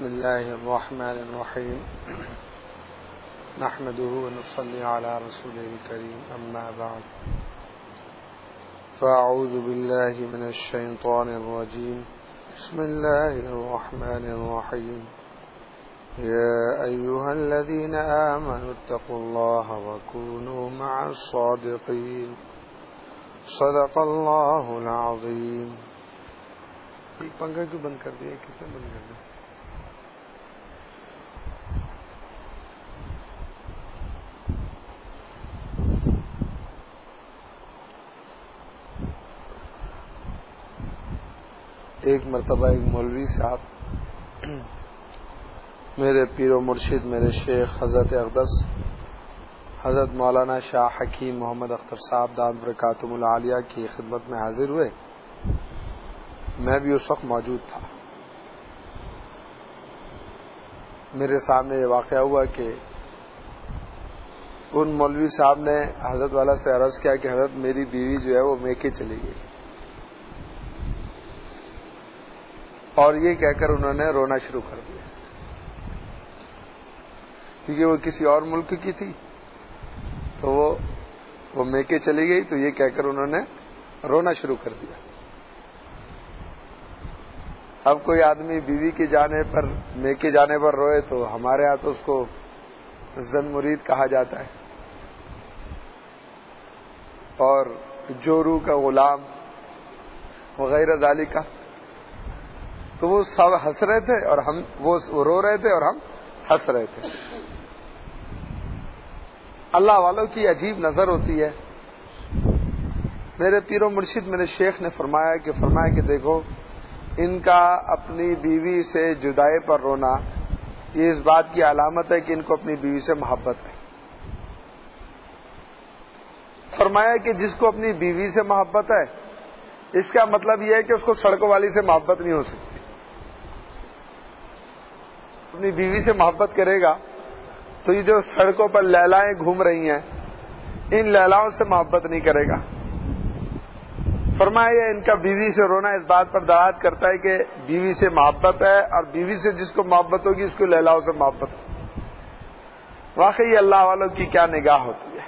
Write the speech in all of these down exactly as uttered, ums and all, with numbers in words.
بسم الله الرحمن الرحيم نحمده ونصلي على رسوله الكريم أما بعد فأعوذ بالله من الشيطان الرجيم بسم الله الرحمن الرحيم يا أيها الذين آمنوا اتقوا الله وكونوا مع الصادقين صدق الله العظيم. ایک پنکھا کیوں بند کر دیا؟ کس نے بند کر دیا؟ ایک مرتبہ ایک مولوی صاحب میرے پیر و مرشد میرے شیخ حضرت اقدس حضرت مولانا شاہ حکیم محمد اختر صاحب دامت برکاتہم العالیہ کی خدمت میں حاضر ہوئے. میں بھی اس وقت موجود تھا. میرے سامنے یہ واقعہ ہوا کہ ان مولوی صاحب نے حضرت والا سے عرض کیا کہ حضرت میری بیوی جو ہے وہ میکے چلی گئی، اور یہ کہہ کر انہوں نے رونا شروع کر دیا کیونکہ وہ کسی اور ملک کی تھی، تو وہ وہ میکے چلی گئی، تو یہ کہہ کر انہوں نے رونا شروع کر دیا. اب کوئی آدمی بیوی کے جانے پر میکے جانے پر روئے تو ہمارے ہاں تو اس کو زن مرید کہا جاتا ہے، اور جورو کا غلام وغیرہ ذالک. تو وہ سب ہنس رہے تھے اور ہم وہ رو رہے تھے اور ہم ہنس رہے تھے. اللہ والوں کی عجیب نظر ہوتی ہے. میرے پیر و مرشد میرے شیخ نے فرمایا کہ فرمایا کہ دیکھو، ان کا اپنی بیوی سے جدائی پر رونا یہ اس بات کی علامت ہے کہ ان کو اپنی بیوی سے محبت ہے. فرمایا کہ جس کو اپنی بیوی سے محبت ہے اس کا مطلب یہ ہے کہ اس کو سڑکوں والی سے محبت نہیں ہو سکتی. اپنی بیوی سے محبت کرے گا تو یہ جو سڑکوں پر لیلائیں گھوم رہی ہیں ان لیلاؤں سے محبت نہیں کرے گا. فرمایا ان کا بیوی سے رونا اس بات پر دلالت کرتا ہے کہ بیوی سے محبت ہے، اور بیوی سے جس کو محبت ہوگی اس کو لیلاؤں سے محبت ہوگی. واقعی اللہ والوں کی کیا نگاہ ہوتی ہے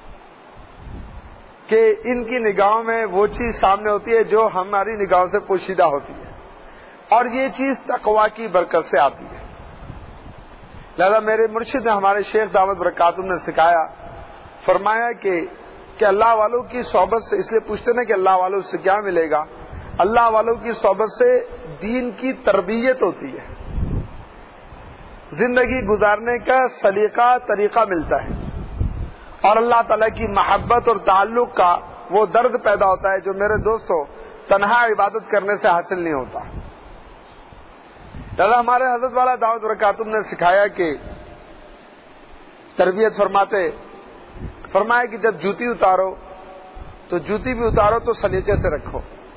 کہ ان کی نگاہوں میں وہ چیز سامنے ہوتی ہے جو ہماری نگاہوں سے پوشیدہ ہوتی ہے، اور یہ چیز تقویٰ کی برکت سے آتی ہے. لہذا میرے مرشد نے ہمارے شیخ دامت برکاتہم نے سکھایا، فرمایا کہ کہ اللہ والوں کی صحبت سے، اس لیے پوچھتے نا کہ اللہ والوں سے کیا ملے گا، اللہ والوں کی صحبت سے دین کی تربیت ہوتی ہے، زندگی گزارنے کا سلیقہ طریقہ ملتا ہے، اور اللہ تعالیٰ کی محبت اور تعلق کا وہ درد پیدا ہوتا ہے جو میرے دوستو تنہا عبادت کرنے سے حاصل نہیں ہوتا. لہذا ہمارے حضرت والا دعوت برکاتہم نے سکھایا کہ تربیت فرماتے فرمایا کہ جب جوتی اتارو تو جوتی بھی اتارو تو سلیقے سے رکھو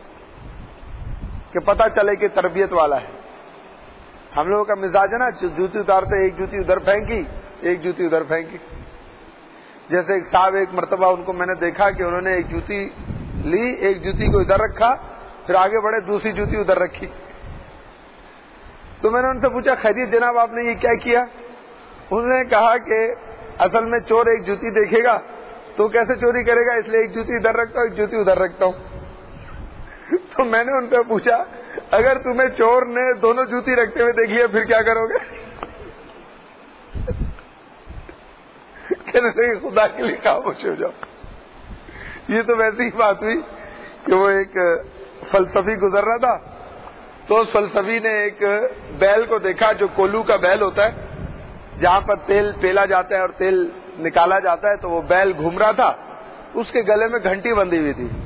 کہ پتہ چلے کہ تربیت والا ہے. ہم لوگوں کا مزاج ہے نا، جوتی اتارتے ایک جوتی ادھر پھینکی ایک جوتی ادھر پھینکی. جیسے ایک صاحب ایک مرتبہ ان کو میں نے دیکھا کہ انہوں نے ایک جوتی لی، ایک جوتی کو ادھر رکھا، پھر آگے بڑھے دوسری جوتی ادھر رکھی. تو میں نے ان سے پوچھا خیریت جناب آپ نے یہ کیا کیا؟ انہوں نے کہا کہ اصل میں چور ایک جوتی دیکھے گا تو کیسے چوری کرے گا، اس لیے ایک جوتی ادھر رکھتا ہوں ایک جوتی ادھر رکھتا ہوں. تو میں نے ان سے پوچھا اگر تمہیں چور نے دونوں جوتی رکھتے ہوئے دیکھ لیا پھر کیا کرو گے؟ کہنے لگے خدا کے لیے خاموش ہو جاؤ. یہ تو ویسی ہی بات ہوئی کہ وہ ایک فلسفی گزر رہا تھا، تو اس فلسفی نے ایک بیل کو دیکھا جو کولو کا بیل ہوتا ہے جہاں پر تیل پیلا جاتا ہے اور تیل نکالا جاتا ہے. تو وہ بیل گھوم رہا تھا، اس کے گلے میں گھنٹی بندھی ہوئی تھی.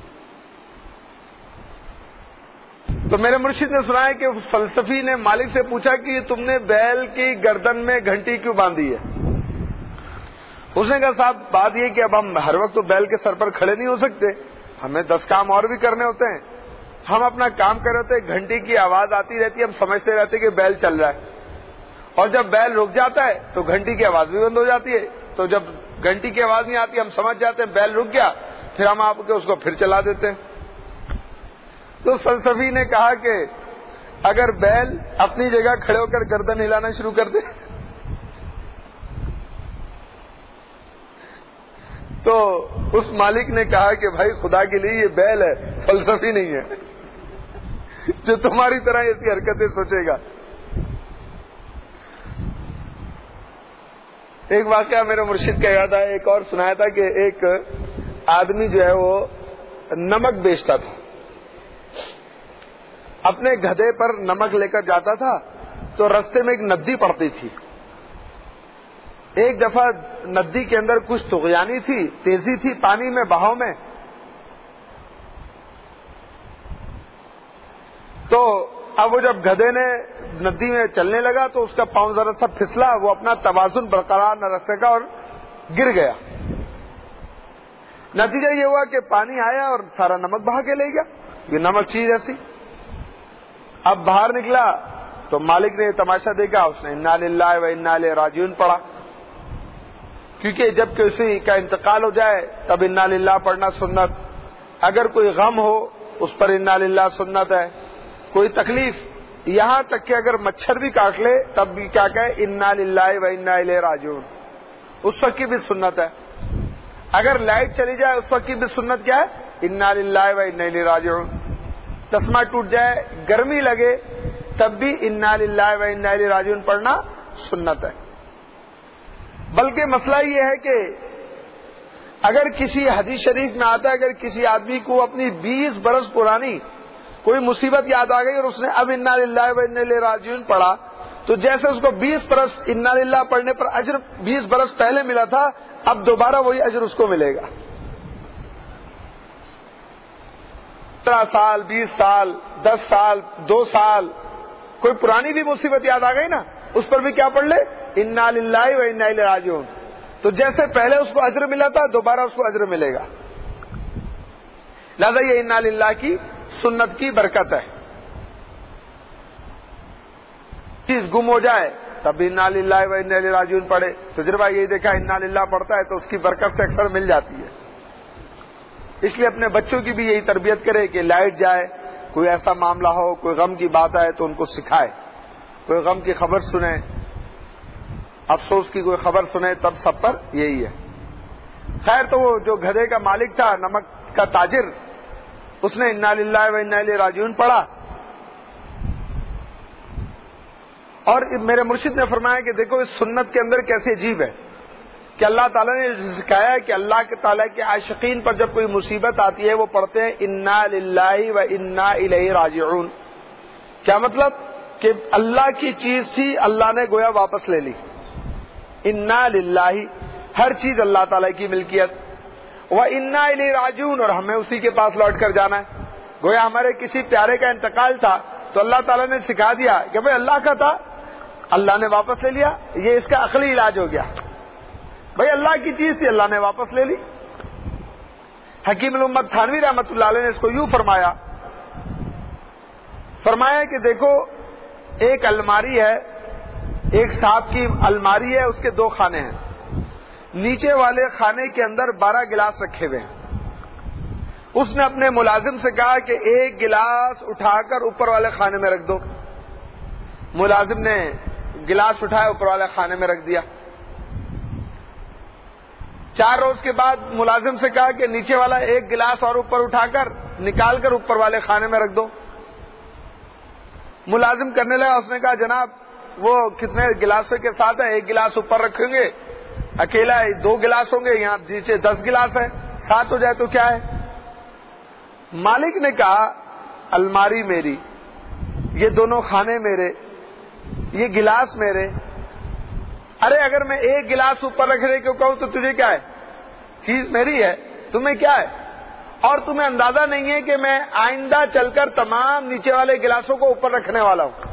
تو میرے مرشد نے سنا ہے کہ فلسفی نے مالک سے پوچھا کہ تم نے بیل کی گردن میں گھنٹی کیوں باندھی ہے؟ اس نے کہا صاحب بات یہ کہ اب ہم ہر وقت تو بیل کے سر پر کھڑے نہیں ہو سکتے، ہمیں دس کام اور بھی کرنے ہوتے ہیں. ہم اپنا کام کر رہے ہوتے گھنٹی کی آواز آتی رہتی ہے، ہم سمجھتے رہتے کہ بیل چل رہا ہے، اور جب بیل رک جاتا ہے تو گھنٹی کی آواز بھی بند ہو جاتی ہے. تو جب گھنٹی کی آواز نہیں آتی ہم سمجھ جاتے ہیں بیل رک گیا، پھر ہم آپ کے اس کو پھر چلا دیتے ہیں. تو فلسفی نے کہا کہ اگر بیل اپنی جگہ کھڑے ہو کر گردن ہلانا شروع کر دے تو اس مالک نے کہا کہ بھائی خدا کے لیے یہ بیل ہے، فلسفی نہیں ہے جو تمہاری طرح ایسی حرکتیں سوچے گا۔ ایک واقعہ میرے مرشد کا یاد آیا، ایک اور سنایا تھا کہ ایک آدمی جو ہے وہ نمک بیچتا تھا، اپنے گدھے پر نمک لے کر جاتا تھا تو رستے میں ایک ندی پڑتی تھی۔ ایک دفعہ ندی کے اندر کچھ طغیانی تھی، تیزی تھی پانی میں، بہاؤ میں، تو اب وہ جب گدھے نے ندی میں چلنے لگا تو اس کا پاؤں ذرا سا پھسلا، وہ اپنا توازن برقرار نہ رکھ سکا اور گر گیا۔ نتیجہ یہ ہوا کہ پانی آیا اور سارا نمک بہا کے لے گیا، یہ نمک چیز ایسی۔ اب باہر نکلا تو مالک نے تماشا دیکھا، اس نے انا للہ و انا الیہ راجعون پڑھا، کیونکہ جب کسی کا انتقال ہو جائے تب انا للہ پڑھنا سنت، اگر کوئی غم ہو اس پر انا للہ سنت ہے، کوئی تکلیف، یہاں تک کہ اگر مچھر بھی کاٹ لے تب بھی کیا کہے انا للہ و انا الیہ راجعون، اس وقت کی بھی سنت ہے۔ اگر لائٹ چلی جائے اس وقت کی بھی سنت کیا ہے، انا للہ و انا الیہ راجعون۔ چشمہ ٹوٹ جائے، گرمی لگے تب بھی انا للہ و انا الیہ راجعون پڑھنا سنت ہے۔ بلکہ مسئلہ یہ ہے کہ اگر کسی حدیث شریف میں آتا ہے اگر کسی آدمی کو اپنی بیس برس پرانی کوئی مصیبت یاد آ گئی اور اس نے اب انا للہ و انا الیہ راجعون پڑھا تو جیسے اس کو بیس برس انا للہ پڑھنے پر اجر بیس برس پہلے ملا تھا، اب دوبارہ وہی اجر اس کو ملے گا۔ سترہ سال، بیس سال، دس سال، دو سال، کوئی پرانی بھی مصیبت یاد آ گئی نا، اس پر بھی کیا پڑھ لے، انا للہ و انا الیہ راجعون، تو جیسے پہلے اس کو اجر ملا تھا دوبارہ اس کو اجر ملے گا۔ لہذا یہ انا للہ کی سنت کی برکت ہے۔ چیز گم ہو جائے تب انا للہ و انا الیہ راجعون پڑھے، تجربہ یہی دیکھا انا للہ پڑھتا ہے تو اس کی برکت سے اکثر مل جاتی ہے۔ اس لیے اپنے بچوں کی بھی یہی تربیت کرے کہ لائٹ جائے، کوئی ایسا معاملہ ہو، کوئی غم کی بات آئے تو ان کو سکھائے، کوئی غم کی خبر سنے، افسوس کی کوئی خبر سنے، تب سب پر یہی ہے۔ خیر تو وہ جو گدھے کا مالک تھا، نمک کا تاجر، اس نے انا للہ و انا الیہ راجعون پڑھا، اور میرے مرشد نے فرمایا کہ دیکھو اس سنت کے اندر کیسے عجیب ہے کہ اللہ تعالیٰ نے سکھایا ہے کہ اللہ کے تعالیٰ کے عاشقین پر جب کوئی مصیبت آتی ہے وہ پڑھتے ہیں انا للہ و انا الیہ راجعون۔ کیا مطلب کہ اللہ کی چیز تھی، اللہ نے گویا واپس لے لی، انا للہ، ہر چیز اللہ تعالیٰ کی ملکیت، و انا الیہ راجعون، اور ہمیں اسی کے پاس لوٹ کر جانا ہے۔ گویا ہمارے کسی پیارے کا انتقال تھا تو اللہ تعالیٰ نے سکھا دیا کہ بھائی اللہ کا تھا، اللہ نے واپس لے لیا، یہ اس کا عقلی علاج ہو گیا، بھائی اللہ کی چیز تھی اللہ نے واپس لے لی۔ حکیم الامت تھانوی رحمۃ اللہ علیہ نے اس کو یوں فرمایا فرمایا کہ دیکھو ایک الماری ہے، ایک صاحب کی الماری ہے، اس کے دو خانے ہیں، نیچے والے خانے کے اندر بارہ گلاس رکھے ہوئے ہیں۔ اس نے اپنے ملازم سے کہا کہ ایک گلاس اٹھا کر اوپر والے خانے میں رکھ دو۔ ملازم نے گلاس اٹھایا اوپر والے خانے میں رکھ دیا۔ چار روز کے بعد ملازم سے کہا کہ نیچے والا ایک گلاس اور اوپر اٹھا کر نکال کر اوپر والے خانے میں رکھ دو۔ ملازم کرنے لگا، اس نے کہا جناب وہ کتنے گلاسوں کے ساتھ ہے، ایک گلاس اوپر رکھیں گے، اکیلا دو گلاس ہوں گے، یہاں نیچے دس گلاس ہے، سات ہو جائے تو کیا ہے۔ مالک نے کہا الماری میری، یہ دونوں کھانے میرے، یہ گلاس میرے، ارے اگر میں ایک گلاس اوپر رکھنے کو کہوں تو تجھے کیا ہے، چیز میری ہے، تمہیں کیا ہے، اور تمہیں اندازہ نہیں ہے کہ میں آئندہ چل کر تمام نیچے والے گلاسوں کو اوپر رکھنے والا ہوں۔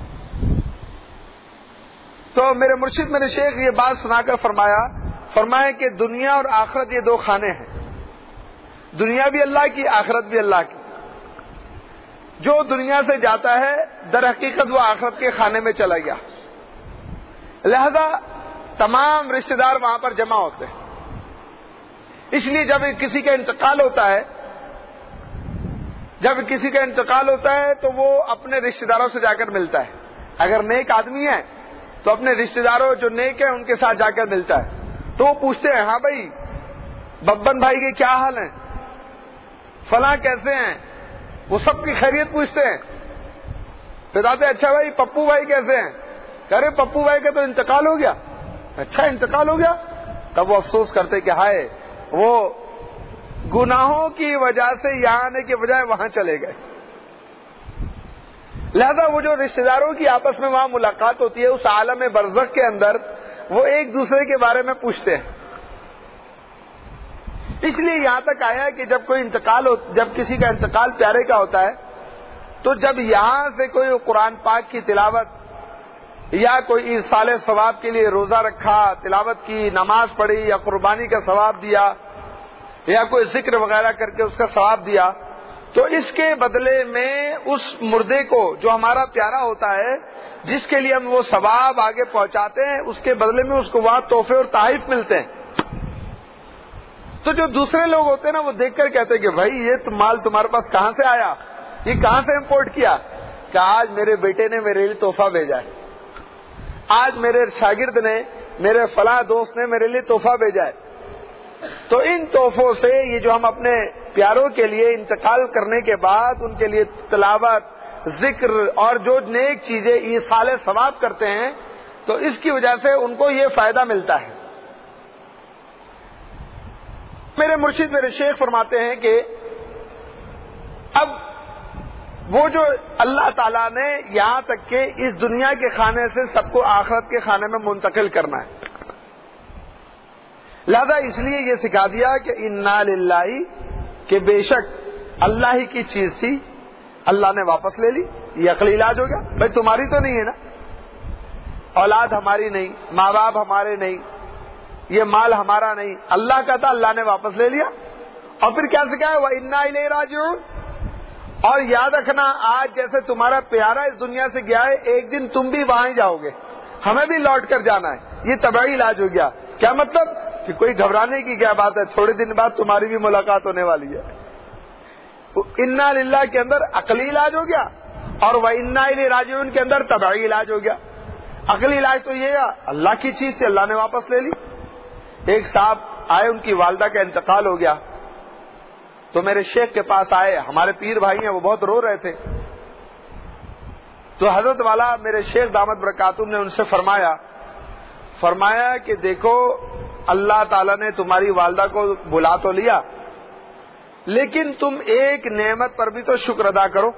تو میرے مرشد میرے شیخ یہ بات سنا کر فرمایا فرمایا کہ دنیا اور آخرت یہ دو خانے ہیں، دنیا بھی اللہ کی، آخرت بھی اللہ کی۔ جو دنیا سے جاتا ہے در حقیقت وہ آخرت کے خانے میں چلا گیا، لہذا تمام رشتہ دار وہاں پر جمع ہوتے ہیں۔ اس لیے جب کسی کا انتقال ہوتا ہے جب کسی کا انتقال ہوتا ہے تو وہ اپنے رشتہ داروں سے جا کر ملتا ہے. اگر نیک آدمی ہے تو اپنے رشتہ داروں جو نیک ہیں ان کے ساتھ جا کر ملتا ہے. تو وہ پوچھتے ہیں ہاں بھائی ببن بھائی کے کیا حال ہیں, فلاں کیسے ہیں, وہ سب کی خیریت پوچھتے ہیں. پھر آتے اچھا بھائی پپو بھائی کیسے ہیں, کہہ رہے پپو بھائی کا تو انتقال ہو گیا. اچھا انتقال ہو گیا. تب وہ افسوس کرتے کہ ہائے وہ گناہوں کی وجہ سے یہاں آنے کے بجائے وہاں چلے گئے. لہذا وہ جو رشتہ داروں کی آپس میں وہاں ملاقات ہوتی ہے اس عالم برزخ کے اندر وہ ایک دوسرے کے بارے میں پوچھتے ہیں. اس لیے یہاں تک آیا کہ جب کوئی انتقال ہو جب کسی کا انتقال پیارے کا ہوتا ہے تو جب یہاں سے کوئی قرآن پاک کی تلاوت یا کوئی ایصال ثواب کے لیے روزہ رکھا, تلاوت کی, نماز پڑھی یا قربانی کا ثواب دیا یا کوئی ذکر وغیرہ کر کے اس کا ثواب دیا, تو اس کے بدلے میں اس مردے کو جو ہمارا پیارا ہوتا ہے جس کے لیے ہم وہ ثواب آگے پہنچاتے ہیں اس کے بدلے میں اس کو وہاں تحفے اور تحائف ملتے ہیں. تو جو دوسرے لوگ ہوتے ہیں نا وہ دیکھ کر کہتے ہیں کہ بھائی یہ مال تمہارے پاس کہاں سے آیا, یہ کہاں سے امپورٹ کیا, کہ آج میرے بیٹے نے میرے لیے تحفہ بھیجا ہے, آج میرے شاگرد نے, میرے فلاں دوست نے میرے لیے تحفہ بھیجا ہے. تو ان تحفوں سے یہ جو ہم اپنے پیاروں کے لیے انتقال کرنے کے بعد ان کے لیے تلاوت, ذکر اور جو نیک چیزیں ایصال ثواب کرتے ہیں تو اس کی وجہ سے ان کو یہ فائدہ ملتا ہے. میرے مرشد میرے شیخ فرماتے ہیں کہ اب وہ جو اللہ تعالیٰ نے یہاں تک کہ اس دنیا کے کھانے سے سب کو آخرت کے کھانے میں منتقل کرنا ہے, لہذا اس لیے یہ سکھا دیا کہ انا للہ کہ بے شک اللہ ہی کی چیز تھی, اللہ نے واپس لے لی. یہ عقلی علاج ہو گیا. بھائی تمہاری تو نہیں ہے نا, اولاد ہماری نہیں, ماں باپ ہمارے نہیں, یہ مال ہمارا نہیں, اللہ کا تھا, اللہ نے واپس لے لیا. اور پھر کیا سکھایا, وَإِنَّا إِلَيْهِ رَاجِعُونَ, اور یاد رکھنا آج جیسے تمہارا پیارا اس دنیا سے گیا ہے ایک دن تم بھی وہاں ہی جاؤ گے, ہمیں بھی لوٹ کر جانا ہے. یہ طبعی علاج ہو گیا. کیا مطلب کہ کوئی گھبرانے کی کیا بات ہے, تھوڑے دن بعد تمہاری بھی ملاقات ہونے والی ہے. انا للہ کے اندر عقلی علاج ہو گیا اور وَإِنَّا إِلَيْهِ رَاجِعُونَ کے اندر طبعی علاج ہو گیا. عقلی علاج تو یہ ہے اللہ کی چیز سے اللہ نے واپس لے لی. ایک صاحب آئے, ان کی والدہ کا انتقال ہو گیا تو میرے شیخ کے پاس آئے, ہمارے پیر بھائی ہیں, وہ بہت رو رہے تھے. تو حضرت والا میرے شیخ دامت برکاتہم نے ان سے فرمایا فرمایا کہ دیکھو اللہ تعالیٰ نے تمہاری والدہ کو بلا تو لیا لیکن تم ایک نعمت پر بھی تو شکر ادا کرو.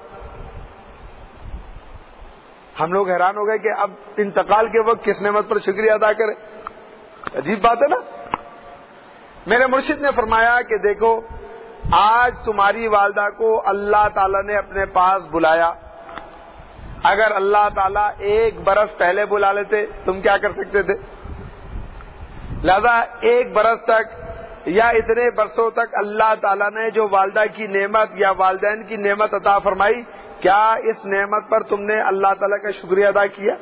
ہم لوگ حیران ہو گئے کہ اب انتقال کے وقت کس نعمت پر شکریہ ادا کرے, عجیب بات ہے نا. میرے مرشد نے فرمایا کہ دیکھو آج تمہاری والدہ کو اللہ تعالیٰ نے اپنے پاس بلایا, اگر اللہ تعالیٰ ایک برس پہلے بلا لیتے تم کیا کر سکتے تھے. لہذا ایک برس تک یا اتنے برسوں تک اللہ تعالیٰ نے جو والدہ کی نعمت یا والدین کی نعمت عطا فرمائی, کیا اس نعمت پر تم نے اللہ تعالیٰ کا شکریہ ادا کیا؟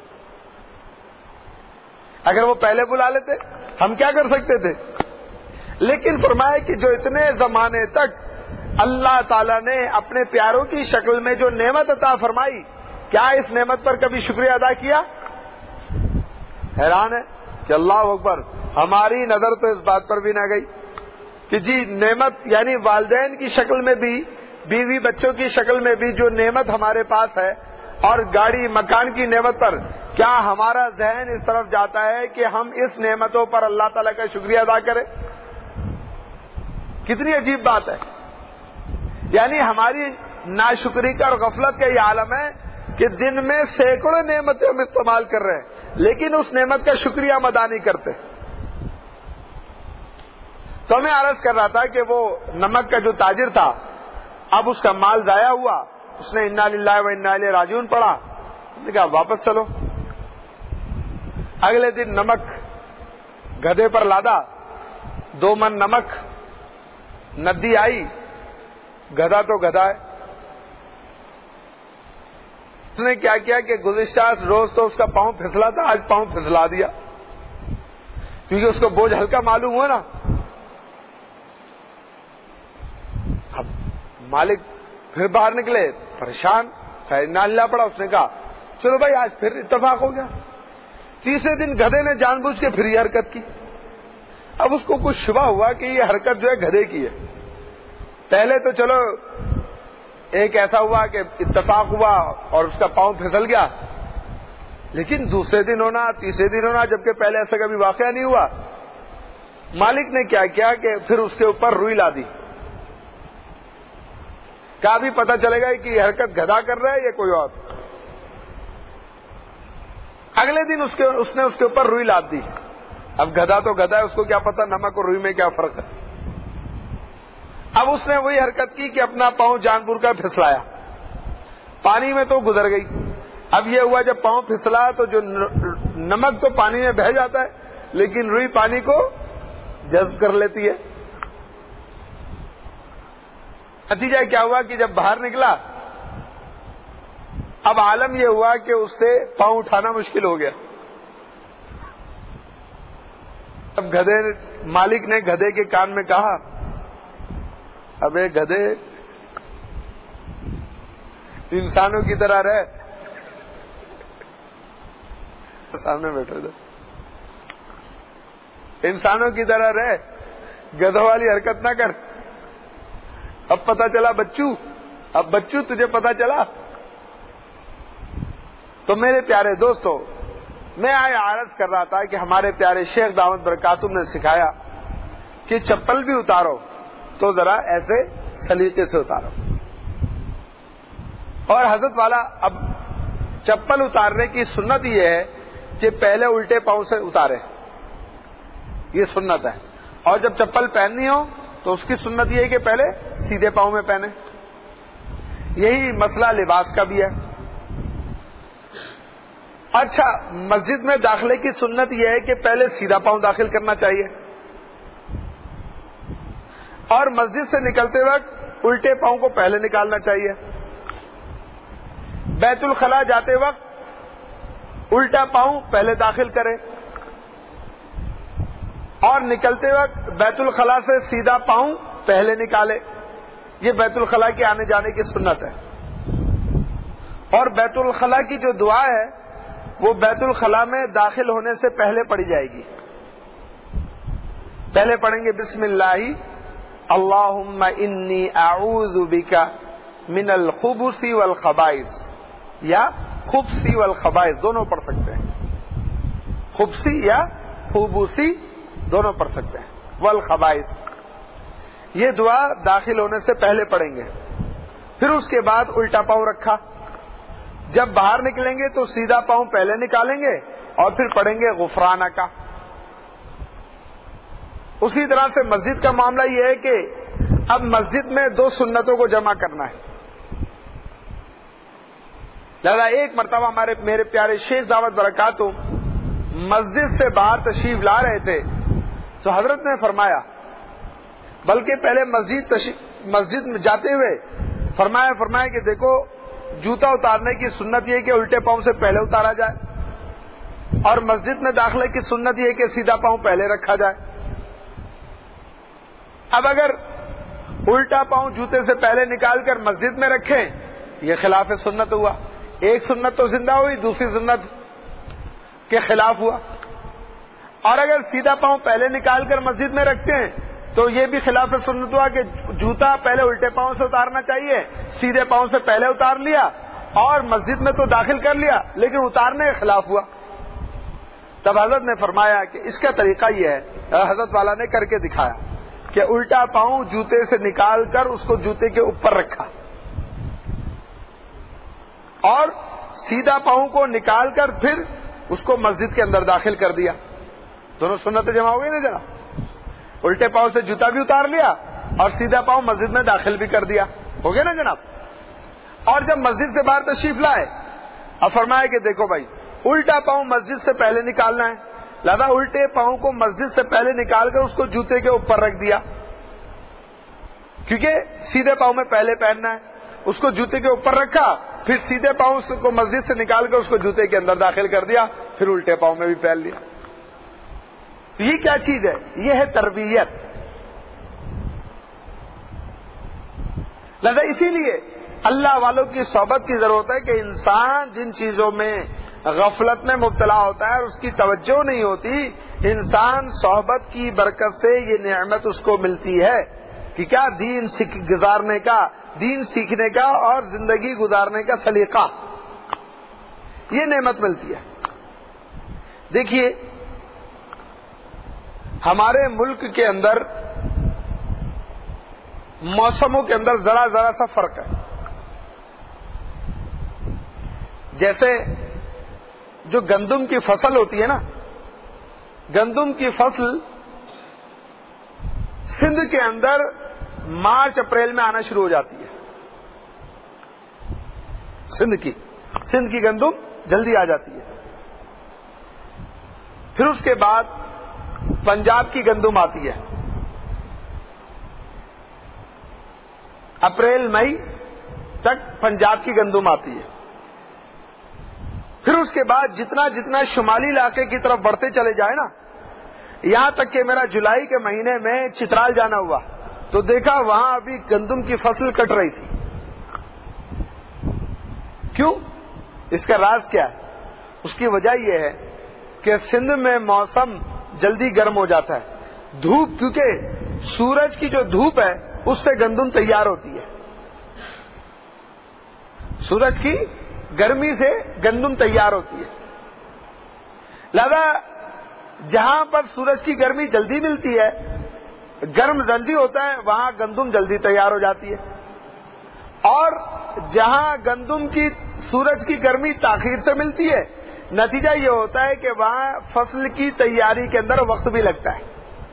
اگر وہ پہلے بلا لیتے ہم کیا کر سکتے تھے. لیکن فرمایا کہ جو اتنے زمانے تک اللہ تعالیٰ نے اپنے پیاروں کی شکل میں جو نعمت عطا فرمائی, کیا اس نعمت پر کبھی شکریہ ادا کیا؟ حیران ہے کہ اللہ اکبر, ہماری نظر تو اس بات پر بھی نہ گئی کہ جی نعمت یعنی والدین کی شکل میں بھی, بیوی بچوں کی شکل میں بھی جو نعمت ہمارے پاس ہے اور گاڑی مکان کی نعمت پر, کیا ہمارا ذہن اس طرف جاتا ہے کہ ہم اس نعمتوں پر اللہ تعالیٰ کا شکریہ ادا کریں؟ کتنی عجیب بات ہے. یعنی ہماری ناشکری کا اور غفلت کا یہ عالم ہے کہ دن میں سینکڑوں نعمتیں ہم استعمال کر رہے ہیں لیکن اس نعمت کا شکریہ ہم ادا نہیں کرتے. تو میں عرض کر رہا تھا کہ وہ نمک کا جو تاجر تھا, اب اس کا مال ضائع ہوا, اس نے انا للہ و انا الیہ راجعون پڑھا, اس نے کہا واپس چلو. اگلے دن نمک گدھے پر لادا, دو من نمک, ندی آئی, گدھا تو گدھا ہے. اس نے کیا کیا کہ گزشتہ روز تو اس کا پاؤں پھسلا تھا, آج پاؤں پھسلا دیا کیونکہ اس کو بوجھ ہلکا معلوم ہوا نا. اب مالک پھر باہر نکلے پریشان، نہ اللہ پڑا. اس نے کہا چلو بھائی آج پھر اتفاق ہو گیا. تیسرے دن گدھے نے جان بوجھ کے پھر یہ حرکت کی. اب اس کو کچھ شبہ ہوا کہ یہ حرکت جو ہے گدھے کی ہے. پہلے تو چلو ایک ایسا ہوا کہ اتفاق ہوا اور اس کا پاؤں پھسل گیا، لیکن دوسرے دن ہونا، تیسرے دن ہونا، جبکہ پہلے ایسا کبھی واقعہ نہیں ہوا. مالک نے کیا کیا کہ پھر اس کے اوپر روئی لا دی. کیا بھی پتہ چلے گا کہ یہ حرکت گدھا کر رہا ہے یا کوئی اور. اگلے دن اس کے اس نے اس کے اوپر روئی لاد دی. اب گدھا تو گدھا ہے، اس کو کیا پتا نمک اور روئی میں کیا فرق ہے. اب اس نے وہی حرکت کی کہ اپنا پاؤں جان بوجھ کر پھسلایا. پانی میں تو گزر گئی. اب یہ ہوا جب پاؤں پھسلا تو جو نمک تو پانی میں بہہ جاتا ہے، لیکن روئی پانی کو جذب کر لیتی ہے. نتیجہ کیا ہوا کہ جب باہر نکلا اب عالم یہ ہوا کہ اس سے پاؤں اٹھانا مشکل ہو گیا. اب گدھے مالک نے گدھے کے کان میں کہا ابے گدھے انسانوں کی طرح رہ. سامنے بیٹھے تھے. انسانوں کی طرح رہ، گدھوں والی حرکت نہ کر. اب پتا چلا بچو، اب بچو تجھے پتا چلا. تو میرے پیارے دوستو، میں آج عرض کر رہا تھا کہ ہمارے پیارے شیخ دامت برکاتہم نے سکھایا کہ چپل بھی اتارو تو ذرا ایسے سلیقے سے اتارو. اور حضرت والا اب چپل اتارنے کی سنت یہ ہے کہ پہلے الٹے پاؤں سے اتارے، یہ سنت ہے. اور جب چپل پہننی ہو تو اس کی سنت یہ ہے کہ پہلے سیدھے پاؤں میں پہنے. یہی مسئلہ لباس کا بھی ہے. اچھا، مسجد میں داخلے کی سنت یہ ہے کہ پہلے سیدھا پاؤں داخل کرنا چاہیے، اور مسجد سے نکلتے وقت الٹے پاؤں کو پہلے نکالنا چاہیے. بیت الخلاء جاتے وقت الٹا پاؤں پہلے داخل کرے، اور نکلتے وقت بیت الخلاء سے سیدھا پاؤں پہلے نکالے. یہ بیت الخلاء کے آنے جانے کی سنت ہے. اور بیت الخلاء کی جو دعا ہے وہ بیت الخلاء میں داخل ہونے سے پہلے پڑھی جائے گی. پہلے پڑھیں گے بسم اللہ اللہم انی اعوذ بک من الخبث والخبائث، یا خبثی والخبائث دونوں پڑھ سکتے ہیں. خبثی یا خبثی دونوں پڑھ سکتے ہیں. والخبائث یہ دعا داخل ہونے سے پہلے پڑھیں گے. پھر اس کے بعد الٹا پاؤں رکھا. جب باہر نکلیں گے تو سیدھا پاؤں پہلے نکالیں گے اور پھر پڑھیں گے غفرانہ کا. اسی طرح سے مسجد کا معاملہ یہ ہے کہ اب مسجد میں دو سنتوں کو جمع کرنا ہے. لہذا ایک مرتبہ ہمارے میرے پیارے شیخ دعوت برکاتہم مسجد سے باہر تشریف لا رہے تھے تو حضرت نے فرمایا، بلکہ پہلے مسجد مسجد میں جاتے ہوئے فرمایا فرمایا کہ دیکھو جوتا اتارنے کی سنت یہ کہ الٹے پاؤں سے پہلے اتارا جائے، اور مسجد میں داخلے کی سنت یہ کہ سیدھا پاؤں پہلے رکھا جائے. اب اگر الٹا پاؤں جوتے سے پہلے نکال کر مسجد میں رکھیں یہ خلاف سنت ہوا. ایک سنت تو زندہ ہوئی، دوسری سنت کے خلاف ہوا. اور اگر سیدھا پاؤں پہلے نکال کر مسجد میں رکھتے ہیں تو یہ بھی خلاف سنت ہوا کہ جوتا پہلے الٹے پاؤں سے اتارنا چاہیے، سیدھے پاؤں سے پہلے اتار لیا اور مسجد میں تو داخل کر لیا لیکن اتارنے کے خلاف ہوا. تب حضرت نے فرمایا کہ اس کا طریقہ یہ ہے، حضرت والا نے کر کے دکھایا کہ الٹا پاؤں جوتے سے نکال کر اس کو جوتے کے اوپر رکھا اور سیدھا پاؤں کو نکال کر پھر اس کو مسجد کے اندر داخل کر دیا. دونوں سنتیں جمع ہو گئی نا جناب. الٹے پاؤں سے جوتا بھی اتار لیا اور سیدھا پاؤں مسجد میں داخل بھی کر دیا. ہو گیا نا جناب. اور جب مسجد سے باہر تشریف لائے اب فرمایا کہ دیکھو بھائی الٹا پاؤں مسجد سے پہلے نکالنا ہے، لہذا الٹے پاؤں کو مسجد سے پہلے نکال کر اس کو جوتے کے اوپر رکھ دیا، کیونکہ سیدھے پاؤں میں پہلے پہننا ہے. اس کو جوتے کے اوپر رکھا، پھر سیدھے پاؤں کو مسجد سے نکال کر اس کو جوتے کے اندر داخل کر دیا، پھر الٹے پاؤں میں بھی پہن لیا. یہ کیا چیز ہے؟ یہ ہے تربیت. لہذا اسی لیے اللہ والوں کی صحبت کی ضرورت ہے کہ انسان جن چیزوں میں غفلت میں مبتلا ہوتا ہے اور اس کی توجہ نہیں ہوتی، انسان صحبت کی برکت سے یہ نعمت اس کو ملتی ہے کہ کیا دین گزارنے کا، دین سیکھنے کا اور زندگی گزارنے کا سلیقہ، یہ نعمت ملتی ہے۔ دیکھیے ہمارے ملک کے اندر موسموں کے اندر ذرا ذرا سا فرق ہے۔ جیسے جو گندم کی فصل ہوتی ہے نا، گندم کی فصل سندھ کے اندر مارچ اپریل میں آنا شروع ہو جاتی ہے۔ سندھ کی سندھ کی گندم جلدی آ جاتی ہے۔ پھر اس کے بعد پنجاب کی گندم آتی ہے، اپریل مئی تک پنجاب کی گندم آتی ہے۔ پھر اس کے بعد جتنا جتنا شمالی علاقے کی طرف بڑھتے چلے جائے نا، یہاں تک کہ میرا جولائی کے مہینے میں چترال جانا ہوا تو دیکھا وہاں ابھی گندم کی فصل کٹ رہی تھی۔ کیوں؟ اس کا راز کیا ہے؟ اس کی وجہ یہ ہے کہ سندھ میں موسم جلدی گرم ہو جاتا ہے، دھوپ، کیونکہ سورج کی جو دھوپ ہے اس سے گندم تیار ہوتی ہے، سورج کی گرمی سے گندم تیار ہوتی ہے۔ لہذا جہاں پر سورج کی گرمی جلدی ملتی ہے، گرم جلدی ہوتا ہے، وہاں گندم جلدی تیار ہو جاتی ہے، اور جہاں گندم کی سورج کی گرمی تاخیر سے ملتی ہے، نتیجہ یہ ہوتا ہے کہ وہاں فصل کی تیاری کے اندر وقت بھی لگتا ہے۔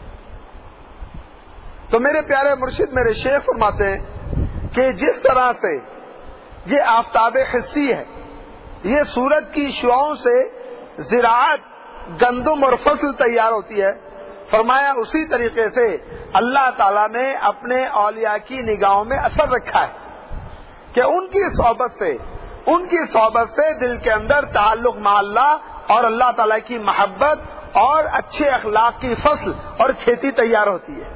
تو میرے پیارے مرشد میرے شیخ فرماتے ہیں کہ جس طرح سے یہ آفتاب حسی ہے، یہ سورج کی شعاؤں سے زراعت، گندم اور فصل تیار ہوتی ہے، فرمایا اسی طریقے سے اللہ تعالیٰ نے اپنے اولیاء کی نگاہوں میں اثر رکھا ہے کہ ان کی صحبت سے ان کی صحبت سے دل کے اندر تعلق مع اللہ اور اللہ تعالیٰ کی محبت اور اچھے اخلاق کی فصل اور کھیتی تیار ہوتی ہے۔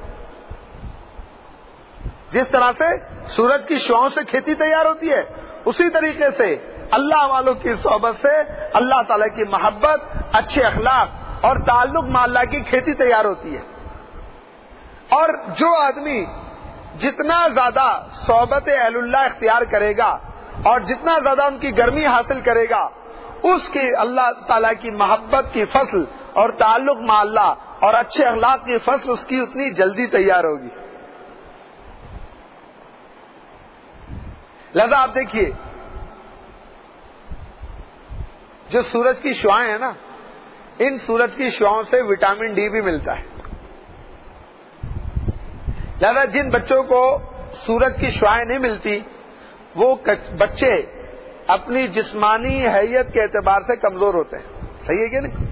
جس طرح سے سورج کی شعاؤں سے کھیتی تیار ہوتی ہے، اسی طریقے سے اللہ والوں کی صحبت سے اللہ تعالیٰ کی محبت، اچھے اخلاق اور تعلق مع اللہ کی کھیتی تیار ہوتی ہے۔ اور جو آدمی جتنا زیادہ صحبت اہل اللہ اختیار کرے گا اور جتنا زیادہ ان کی گرمی حاصل کرے گا، اس کی اللہ تعالیٰ کی محبت کی فصل اور تعلق مع اللہ اور اچھے اخلاق کی فصل اس کی اتنی جلدی تیار ہوگی۔ لہذا آپ دیکھیے جو سورج کی شعاعیں ہیں نا، ان سورج کی شعاؤں سے وٹامن ڈی بھی ملتا ہے۔ لہذا جن بچوں کو سورج کی شعاعیں نہیں ملتی، وہ بچے اپنی جسمانی حیت کے اعتبار سے کمزور ہوتے ہیں۔ صحیح ہے کہ نہیں؟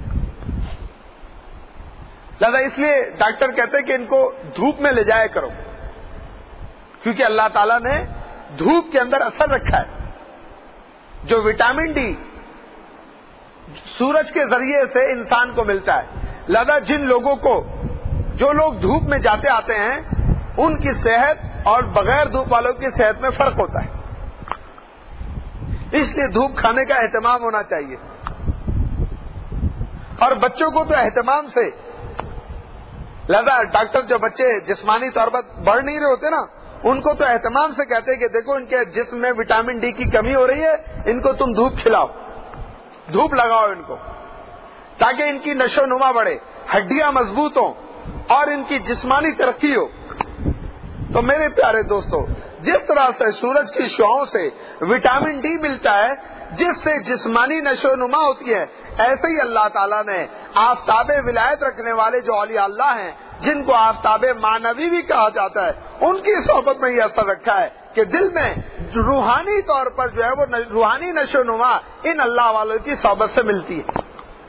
لہذا اس لیے ڈاکٹر کہتے ہیں کہ ان کو دھوپ میں لے جایا کرو، کیونکہ اللہ تعالیٰ نے دھوپ کے اندر اثر رکھا ہے۔ جو وٹامن ڈی سورج کے ذریعے سے انسان کو ملتا ہے، لہذا جن لوگوں کو جو لوگ دھوپ میں جاتے آتے ہیں، ان کی صحت اور بغیر دھوپ والوں کی صحت میں فرق ہوتا ہے۔ اس لیے دھوپ کھانے کا اہتمام ہونا چاہیے، اور بچوں کو تو اہتمام سے، لہذا ڈاکٹر جو بچے جسمانی طور پر بڑھ نہیں رہے ہوتے نا، ان کو تو اہتمام سے کہتے ہیں کہ دیکھو ان کے جسم میں وٹامن ڈی کی کمی ہو رہی ہے، ان کو تم دھوپ کھلاؤ، دھوپ لگاؤ ان کو، تاکہ ان کی نشو نما بڑھے، ہڈیاں مضبوط ہوں اور ان کی جسمانی ترقی ہو۔ تو میرے پیارے دوستو، جس طرح سے سورج کی شعاؤں سے وٹامن ڈی ملتا ہے جس سے جسمانی نشو نما ہوتی ہے، ایسے ہی اللہ تعالیٰ نے آفتاب ولایت رکھنے والے جو اولیاء اللہ ہیں، جن کو آفتاب معنوی بھی کہا جاتا ہے، ان کی صحبت میں یہ اثر رکھا ہے کہ دل میں روحانی طور پر جو ہے وہ روحانی نشو نما ان اللہ والوں کی صحبت سے ملتی ہے،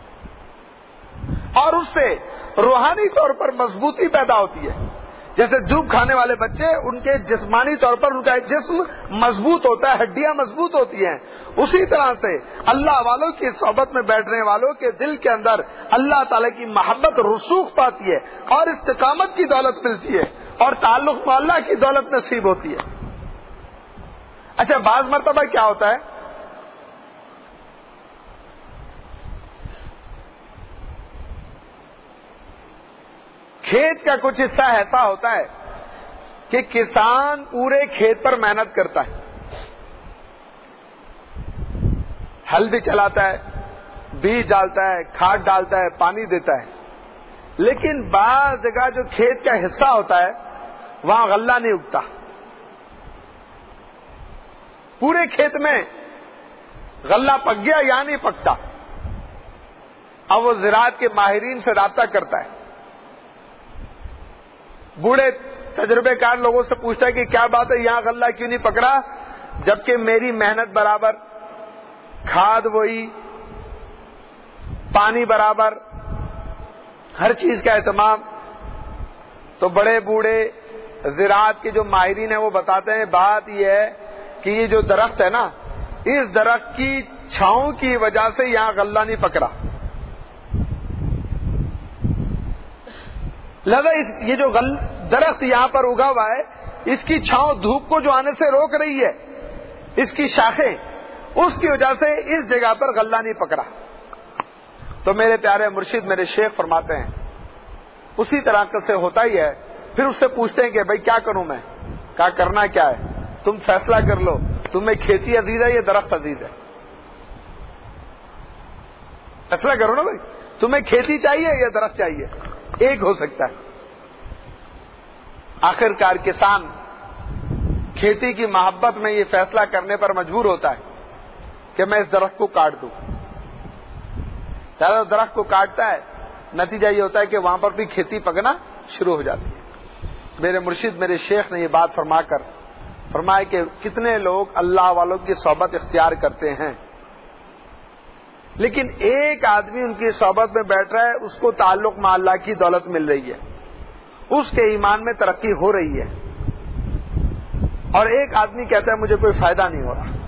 اور اس سے روحانی طور پر مضبوطی پیدا ہوتی ہے۔ جیسے دھوپ کھانے والے بچے، ان کے جسمانی طور پر ان کا جسم مضبوط ہوتا ہے، ہڈیاں مضبوط ہوتی ہیں، اسی طرح سے اللہ والوں کی صحبت میں بیٹھنے والوں کے دل کے اندر اللہ تعالی کی محبت رسوخ پاتی ہے اور استقامت کی دولت ملتی ہے اور تعلق مع اللہ کی دولت نصیب ہوتی ہے۔ اچھا بعض مرتبہ کیا ہوتا ہے، کھیت کا کچھ حصہ ایسا ہوتا ہے کہ کسان پورے کھیت پر محنت کرتا ہے، ہل بھی چلاتا ہے، بیج ڈالتا ہے، کھاد ڈالتا ہے، پانی دیتا ہے، لیکن بعض جگہ جو کھیت کا حصہ ہوتا ہے وہاں غلہ نہیں اگتا، پورے کھیت میں غلہ پک گیا یا نہیں پکتا۔ اب وہ زراعت کے ماہرین سے رابطہ کرتا ہے، بوڑھے تجربے کار لوگوں سے پوچھتا ہے کہ کیا بات ہے یہاں غلہ کیوں نہیں پک رہا، جبکہ میری محنت برابر، کھاد وہی، پانی برابر، ہر چیز کا اہتمام۔ تو بڑے بوڑھے زراعت کے جو ماہرین ہیں وہ بتاتے ہیں بات یہ ہے کہ یہ جو درخت ہے نا، اس درخت کی چھاؤں کی وجہ سے یہاں غلہ نہیں پک رہا، لہذا یہ جو غل درخت یہاں پر اگا ہوا ہے اس کی چھاؤں دھوپ کو جو آنے سے روک رہی ہے، اس کی شاخیں، اس کی وجہ سے اس جگہ پر غلہ نہیں پکڑا۔ تو میرے پیارے مرشد میرے شیخ فرماتے ہیں اسی طرح سے ہوتا ہی ہے۔ پھر اس سے پوچھتے ہیں کہ بھائی کیا کروں میں، کیا کرنا کیا ہے، تم فیصلہ کر لو، تمہیں کھیتی عزیز ہے یا درخت عزیز ہے، فیصلہ کرو نا بھائی، تمہیں کھیتی چاہیے یا درخت چاہیے، ایک ہو سکتا ہے۔ آخر کار کسان کھیتی کی محبت میں یہ فیصلہ کرنے پر مجبور ہوتا ہے کہ میں اس درخت کو کاٹ دوں، زیادہ درخت کو کاٹتا ہے، نتیجہ یہ ہوتا ہے کہ وہاں پر بھی کھیتی پکنا شروع ہو جاتی ہے۔ میرے مرشد میرے شیخ نے یہ بات فرما کر فرمایا کہ کتنے لوگ اللہ والوں کی صحبت اختیار کرتے ہیں، لیکن ایک آدمی ان کی صحبت میں بیٹھ رہا ہے، اس کو تعلق مع اللہ کی دولت مل رہی ہے، اس کے ایمان میں ترقی ہو رہی ہے، اور ایک آدمی کہتا ہے مجھے کوئی فائدہ نہیں ہو رہا۔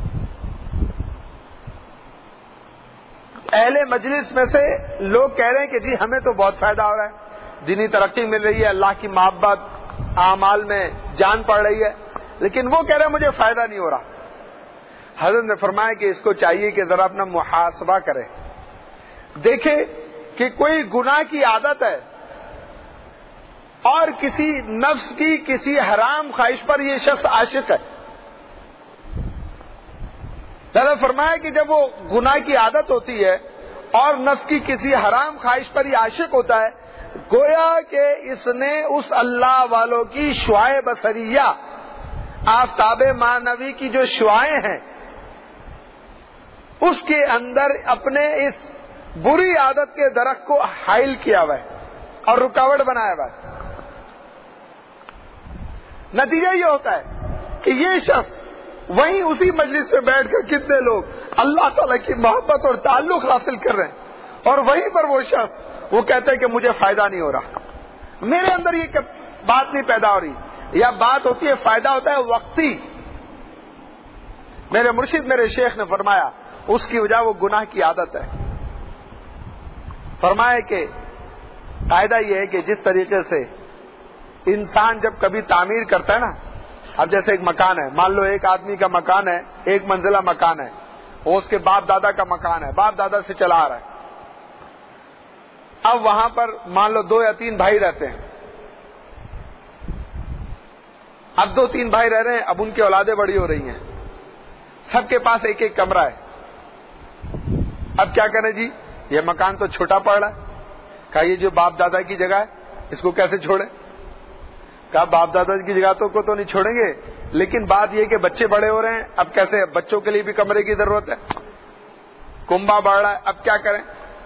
اہل مجلس میں سے لوگ کہہ رہے ہیں کہ جی ہمیں تو بہت فائدہ ہو رہا ہے، دینی ترقی مل رہی ہے، اللہ کی محبت اعمال میں جان پڑ رہی ہے، لیکن وہ کہہ رہے ہیں مجھے فائدہ نہیں ہو رہا۔ حضرت نے فرمایا کہ اس کو چاہیے کہ ذرا اپنا محاسبہ کرے، دیکھے کہ کوئی گناہ کی عادت ہے اور کسی نفس کی کسی حرام خواہش پر یہ شخص عاشق ہے۔ لہذا فرمایا کہ جب وہ گناہ کی عادت ہوتی ہے اور نفس کی کسی حرام خواہش پر یہ عاشق ہوتا ہے، گویا کہ اس نے اس اللہ والوں کی شعاع بصریہ، آفتاب معنوی کی جو شعاعیں ہیں، اس کے اندر اپنے اس بری عادت کے درخت کو حائل کیا ہوا ہے اور رکاوٹ بنایا ہوا ہے۔ نتیجہ یہ ہوتا ہے کہ یہ شخص وہیں اسی مجلس میں بیٹھ کر کتنے لوگ اللہ تعالیٰ کی محبت اور تعلق حاصل کر رہے ہیں، اور وہیں پر وہ شخص وہ کہتا ہے کہ مجھے فائدہ نہیں ہو رہا، میرے اندر یہ بات نہیں پیدا ہو رہی، یا بات ہوتی ہے فائدہ ہوتا ہے وقتی۔ میرے مرشد میرے شیخ نے فرمایا اس کی وجہ وہ گناہ کی عادت ہے۔ فرمایا کہ قاعدہ یہ ہے کہ جس طریقے سے انسان جب کبھی تعمیر کرتا ہے نا، اب جیسے ایک مکان ہے، مان لو ایک آدمی کا مکان ہے، ایک منزلہ مکان ہے، وہ اس کے باپ دادا کا مکان ہے، باپ دادا سے چلا آ رہا ہے۔ اب وہاں پر مان لو دو یا تین بھائی رہتے ہیں، اب دو تین بھائی رہ رہے ہیں، اب ان کی اولادیں بڑی ہو رہی ہیں، سب کے پاس ایک ایک کمرہ ہے۔ اب کیا کریں جی، یہ مکان تو چھوٹا پڑ رہا ہے، کہا یہ جو باپ دادا کی جگہ ہے اس کو کیسے چھوڑیں؟ کہا باپ دادا کی جگہ تو کو تو نہیں چھوڑیں گے، لیکن بات یہ کہ بچے بڑے ہو رہے ہیں، اب کیسے، بچوں کے لیے بھی کمرے کی ضرورت ہے، کنبا بڑھ رہا ہے، اب کیا کریں؟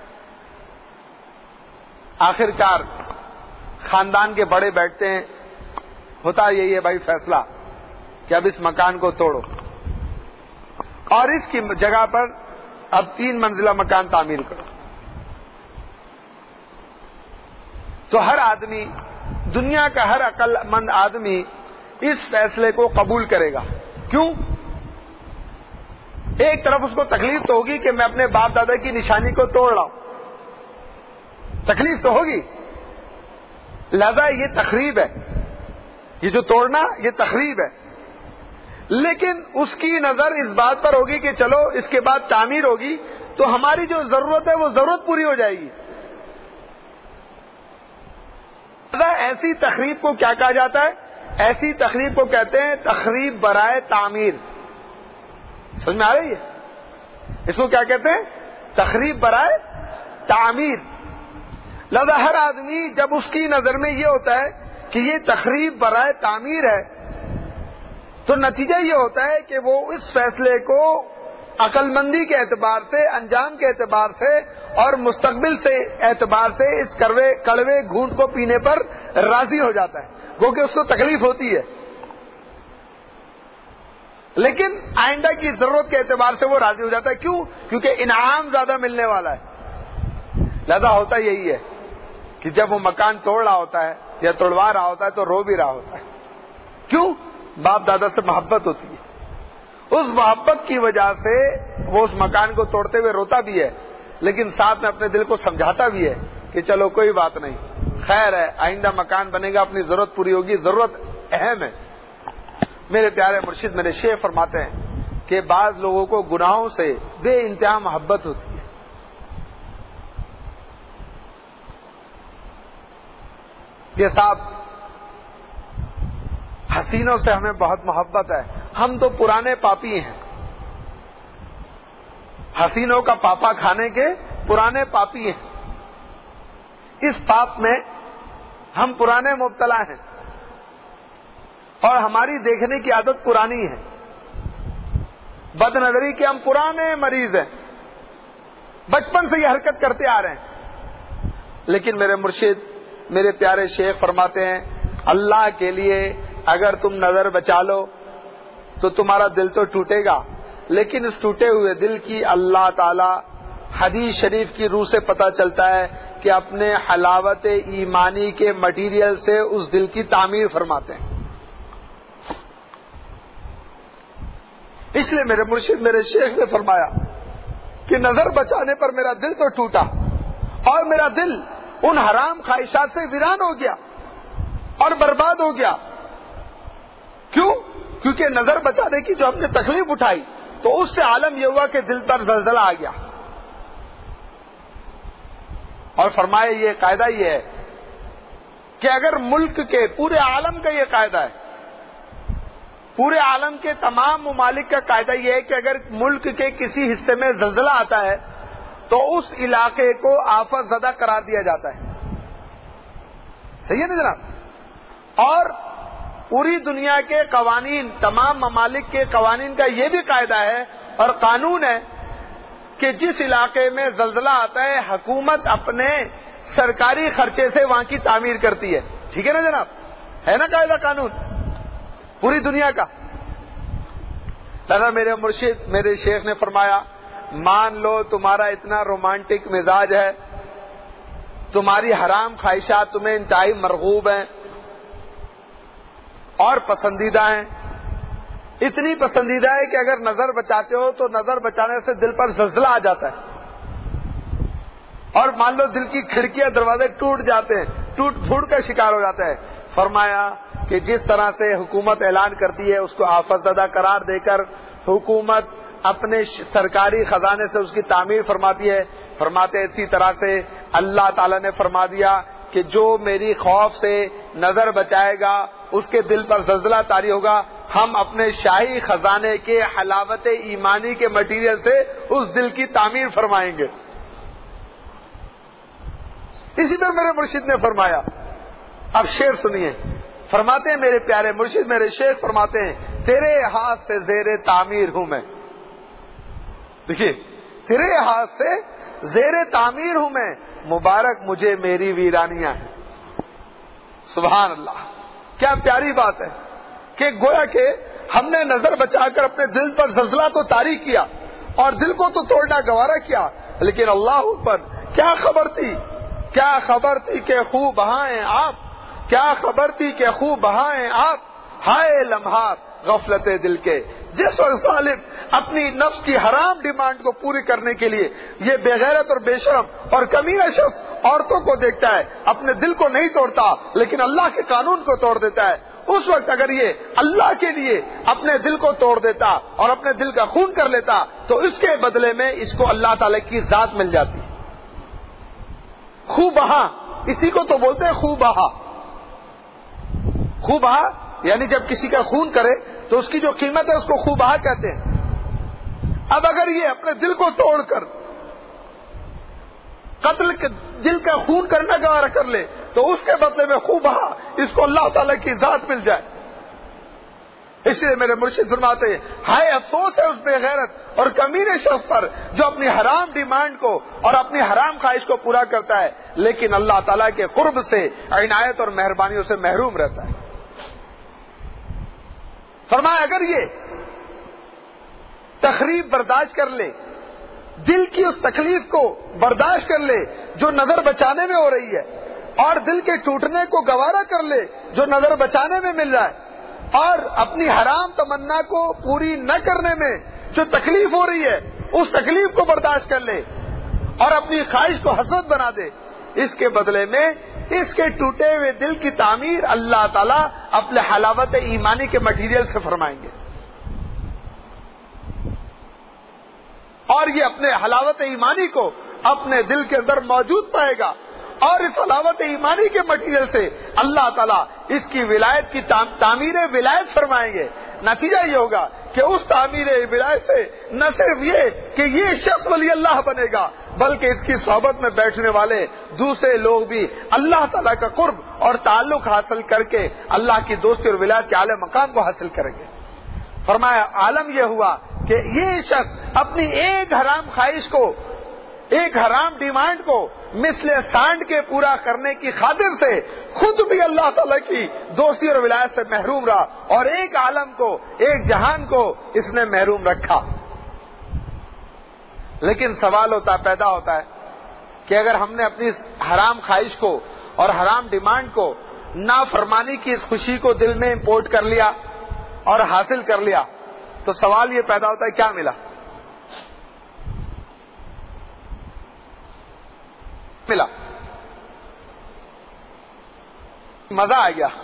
آخر کار خاندان کے بڑے بیٹھتے ہیں، ہوتا یہی ہے بھائی فیصلہ کہ اب اس مکان کو توڑو اور اس کی جگہ پر اب تین منزلہ مکان تعمیر کرو۔ تو ہر آدمی، دنیا کا ہر عقل مند آدمی اس فیصلے کو قبول کرے گا۔ کیوں؟ ایک طرف اس کو تکلیف تو ہوگی کہ میں اپنے باپ دادا کی نشانی کو توڑ رہا ہوں، تکلیف تو ہوگی، لہذا یہ تخریب ہے، یہ جو توڑنا یہ تخریب ہے، لیکن اس کی نظر اس بات پر ہوگی کہ چلو اس کے بعد تعمیر ہوگی تو ہماری جو ضرورت ہے وہ ضرورت پوری ہو جائے گی. ایسی تخریب کو کیا کہا جاتا ہے؟ ایسی تخریب کو کہتے ہیں تخریب برائے تعمیر. سمجھ میں آ رہی ہے؟ اس کو کیا کہتے ہیں؟ تخریب برائے تعمیر. لہذا ہر آدمی جب اس کی نظر میں یہ ہوتا ہے کہ یہ تخریب برائے تعمیر ہے تو نتیجہ یہ ہوتا ہے کہ وہ اس فیصلے کو عقل مندی کے اعتبار سے، انجام کے اعتبار سے اور مستقبل سے اعتبار سے اس کڑوے کڑوے گھونٹ کو پینے پر راضی ہو جاتا ہے، کیونکہ اس کو تکلیف ہوتی ہے، لیکن آئندہ کی ضرورت کے اعتبار سے وہ راضی ہو جاتا ہے. کیوں؟ کیونکہ انعام زیادہ ملنے والا ہے. لہذا ہوتا یہی ہے کہ جب وہ مکان توڑ رہا ہوتا ہے یا توڑوا رہا ہوتا ہے تو رو بھی رہا ہوتا ہے. کیوں؟ باپ دادا سے محبت ہوتی ہے. اس محبت کی وجہ سے وہ اس مکان کو توڑتے ہوئے روتا بھی ہے، لیکن ساتھ میں اپنے دل کو سمجھاتا بھی ہے کہ چلو کوئی بات نہیں، خیر ہے، آئندہ مکان بنے گا، اپنی ضرورت پوری ہوگی، ضرورت اہم ہے. میرے پیارے مرشد میرے شیخ فرماتے ہیں کہ بعض لوگوں کو گناہوں سے بے انتہا محبت ہوتی ہے. کہ صاحب حسینوں سے ہمیں بہت محبت ہے، ہم تو پرانے پاپی ہیں، حسینوں کا پاپا کھانے کے پرانے پاپی ہیں، اس پاپ میں ہم پرانے مبتلا ہیں اور ہماری دیکھنے کی عادت پرانی ہے، بد نظری کے ہم پرانے مریض ہیں، بچپن سے یہ حرکت کرتے آ رہے ہیں. لیکن میرے مرشد میرے پیارے شیخ فرماتے ہیں اللہ کے لیے اگر تم نظر بچا لو تو تمہارا دل تو ٹوٹے گا، لیکن اس ٹوٹے ہوئے دل کی اللہ تعالی حدیث شریف کی روح سے پتہ چلتا ہے کہ اپنے حلاوت ایمانی کے مٹیریل سے اس دل کی تعمیر فرماتے ہیں. اس لیے میرے مرشد میرے شیخ نے فرمایا کہ نظر بچانے پر میرا دل تو ٹوٹا اور میرا دل ان حرام خواہشات سے ویران ہو گیا اور برباد ہو گیا. کیوں؟ کیونکہ نظر بچانے کی جو ہم نے تکلیف اٹھائی تو اس سے عالم یہ ہوا کہ دل پر زلزلہ آ گیا. اور فرمائے یہ قاعدہ یہ ہے کہ اگر ملک کے پورے عالم کا یہ قاعدہ ہے، پورے عالم کے تمام ممالک کا قاعدہ یہ ہے کہ اگر ملک کے کسی حصے میں زلزلہ آتا ہے تو اس علاقے کو آفت زدہ قرار دیا جاتا ہے. صحیح ہے نا جناب؟ اور پوری دنیا کے قوانین، تمام ممالک کے قوانین کا یہ بھی قاعدہ ہے اور قانون ہے کہ جس علاقے میں زلزلہ آتا ہے حکومت اپنے سرکاری خرچے سے وہاں کی تعمیر کرتی ہے. ٹھیک ہے نا جناب؟ ہے نا قاعدہ قانون پوری دنیا کا. لہذا میرے مرشد میرے شیخ نے فرمایا مان لو تمہارا اتنا رومانٹک مزاج ہے، تمہاری حرام خواہشات تمہیں انتہائی مرغوب ہیں اور پسندیدہ ہیں، اتنی پسندیدہ ہے کہ اگر نظر بچاتے ہو تو نظر بچانے سے دل پر زلزلہ آ جاتا ہے اور مان لو دل کی کھڑکیاں دروازے ٹوٹ جاتے ہیں، ٹوٹ پھوٹ کا شکار ہو جاتا ہے. فرمایا کہ جس طرح سے حکومت اعلان کرتی ہے اس کو آفت زدہ قرار دے کر حکومت اپنے سرکاری خزانے سے اس کی تعمیر فرماتی ہے، فرماتے اسی طرح سے اللہ تعالی نے فرما دیا کہ جو میری خوف سے نظر بچائے گا اس کے دل پر زلزلہ طاری ہوگا، ہم اپنے شاہی خزانے کے حلاوت ایمانی کے مٹیریل سے اس دل کی تعمیر فرمائیں گے. اسی طرح میرے مرشد نے فرمایا، اب شعر سنیے، فرماتے ہیں میرے پیارے مرشد میرے شیخ فرماتے ہیں تیرے ہاتھ سے زیر تعمیر ہوں میں. دیکھیے، تیرے ہاتھ سے زیر تعمیر ہوں میں، مبارک مجھے میری ویرانیاں ہیں. سبحان اللہ، کیا پیاری بات ہے کہ گویا کہ ہم نے نظر بچا کر اپنے دل پر زلزلہ تو طاری کیا اور دل کو تو توڑنا گوارا کیا، لیکن اللہ پر کیا خبر تھی کیا خبر تھی کہ خوب بہائیں آپ، کیا خبر تھی کہ خوب بہائیں آپ، ہائے لمحات غفلت دل کے. جس وقت ظالم اپنی نفس کی حرام ڈیمانڈ کو پوری کرنے کے لیے یہ بے غیرت اور بے شرم اور کمینہ شخص عورتوں کو دیکھتا ہے، اپنے دل کو نہیں توڑتا لیکن اللہ کے قانون کو توڑ دیتا ہے، اس وقت اگر یہ اللہ کے لیے اپنے دل کو توڑ دیتا اور اپنے دل کا خون کر لیتا تو اس کے بدلے میں اس کو اللہ تعالی کی ذات مل جاتی. خو بہا، اسی کو تو بولتے ہیں خو بہا. خو بہا یعنی جب کسی کا خون کرے تو اس کی جو قیمت ہے اس کو خو بہا کہتے ہیں. اب اگر یہ اپنے دل کو توڑ کر قتل دل کا خون کرنا گوارا کر لے تو اس کے بدلے میں خو بہا اس کو اللہ تعالی کی ذات مل جائے. اس لیے میرے مرشد فرماتے ہیں ہائے افسوس ہے اس بے غیرت اور کمینے شخص پر جو اپنی حرام ڈیمانڈ کو اور اپنی حرام خواہش کو پورا کرتا ہے لیکن اللہ تعالیٰ کے قرب سے عنایت اور مہربانیوں سے محروم رہتا ہے. فرمایا اگر یہ تخریب برداشت کر لے، دل کی اس تکلیف کو برداشت کر لے جو نظر بچانے میں ہو رہی ہے، اور دل کے ٹوٹنے کو گوارا کر لے جو نظر بچانے میں مل رہا ہے، اور اپنی حرام تمنا کو پوری نہ کرنے میں جو تکلیف ہو رہی ہے اس تکلیف کو برداشت کر لے اور اپنی خواہش کو حسرت بنا دے، اس کے بدلے میں اس کے ٹوٹے ہوئے دل کی تعمیر اللہ تعالیٰ اپنے حلاوت ایمانی کے مٹیریل سے فرمائیں گے. اور یہ اپنے حلاوت ایمانی کو اپنے دل کے اندر موجود پائے گا اور اس حلاوت ایمانی کے مٹیریل سے اللہ تعالیٰ اس کی ولایت کی تعمیر ولایت فرمائیں گے. نتیجہ یہ ہوگا کہ اس تعمیر ولایت سے نہ صرف یہ کہ یہ شخص ولی اللہ بنے گا بلکہ اس کی صحبت میں بیٹھنے والے دوسرے لوگ بھی اللہ تعالیٰ کا قرب اور تعلق حاصل کر کے اللہ کی دوستی اور ولایت کے اعلی مقام کو حاصل کریں گے. فرمایا عالم یہ ہوا کہ یہ شخص اپنی ایک حرام خواہش کو، ایک حرام ڈیمانڈ کو مثل سانڈ کے پورا کرنے کی خاطر سے خود بھی اللہ تعالیٰ کی دوستی اور ولایت سے محروم رہا اور ایک عالم کو، ایک جہان کو اس نے محروم رکھا. لیکن سوال ہوتا پیدا ہوتا ہے کہ اگر ہم نے اپنی حرام خواہش کو اور حرام ڈیمانڈ کو نافرمانی کی اس خوشی کو دل میں امپورٹ کر لیا اور حاصل کر لیا تو سوال یہ پیدا ہوتا ہے کیا ملا؟ ملا مزہ آ گیا،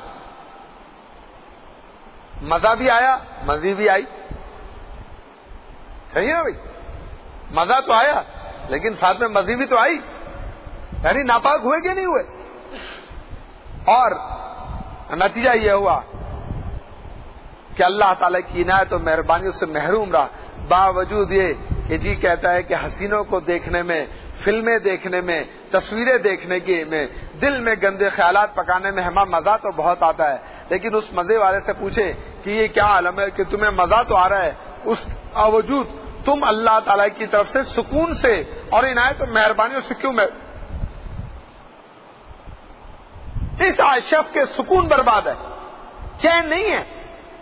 مزہ بھی آیا، مزی بھی آئی. صحیح ہے نا بھائی؟ مزہ تو آیا لیکن ساتھ میں مزی بھی تو آئی، یعنی ناپاک ہوئے کہ نہیں ہوئے. اور نتیجہ یہ ہوا کہ اللہ تعالیٰ کی عنایت اور مہربانی سے محروم رہا، باوجود یہ کہ جی کہتا ہے کہ حسینوں کو دیکھنے میں، فلمیں دیکھنے میں، تصویریں دیکھنے کے میں، دل میں گندے خیالات پکانے میں ہمیں مزہ تو بہت آتا ہے، لیکن اس مزے والے سے پوچھے کہ یہ کیا عالم ہے کہ تمہیں مزہ تو آ رہا ہے، اس باوجود تم اللہ تعالیٰ کی طرف سے سکون سے اور عنایت اور مہربانیوں سے کیوں میں اس شخص کے سکون برباد ہے، چین نہیں ہے.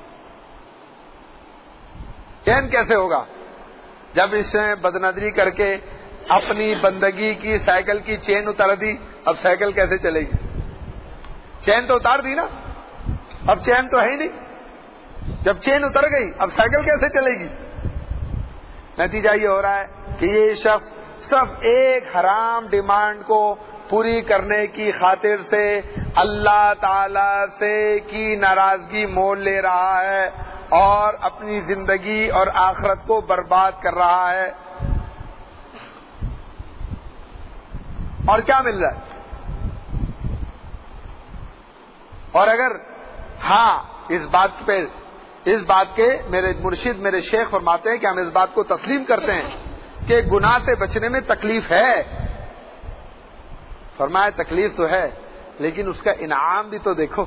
چین کیسے ہوگا جب اس نے بدنظری کر کے اپنی بندگی کی سائیکل کی چین اتار دی؟ اب سائیکل کیسے چلے گی؟ چین تو اتار دی نا، اب چین تو ہے ہی نہیں. جب چین اتر گئی اب سائیکل کیسے چلے گی؟ نتیجہ یہ ہو رہا ہے کہ یہ شخص صرف ایک حرام ڈیمانڈ کو پوری کرنے کی خاطر سے اللہ تعالی سے کی ناراضگی مول لے رہا ہے اور اپنی زندگی اور آخرت کو برباد کر رہا ہے. اور کیا مل رہا ہے؟ اور اگر ہاں اس بات پہ اس بات کے میرے مرشد میرے شیخ فرماتے ہیں کہ ہم اس بات کو تسلیم کرتے ہیں کہ گناہ سے بچنے میں تکلیف ہے. فرمایا تکلیف تو ہے لیکن اس کا انعام بھی تو دیکھو.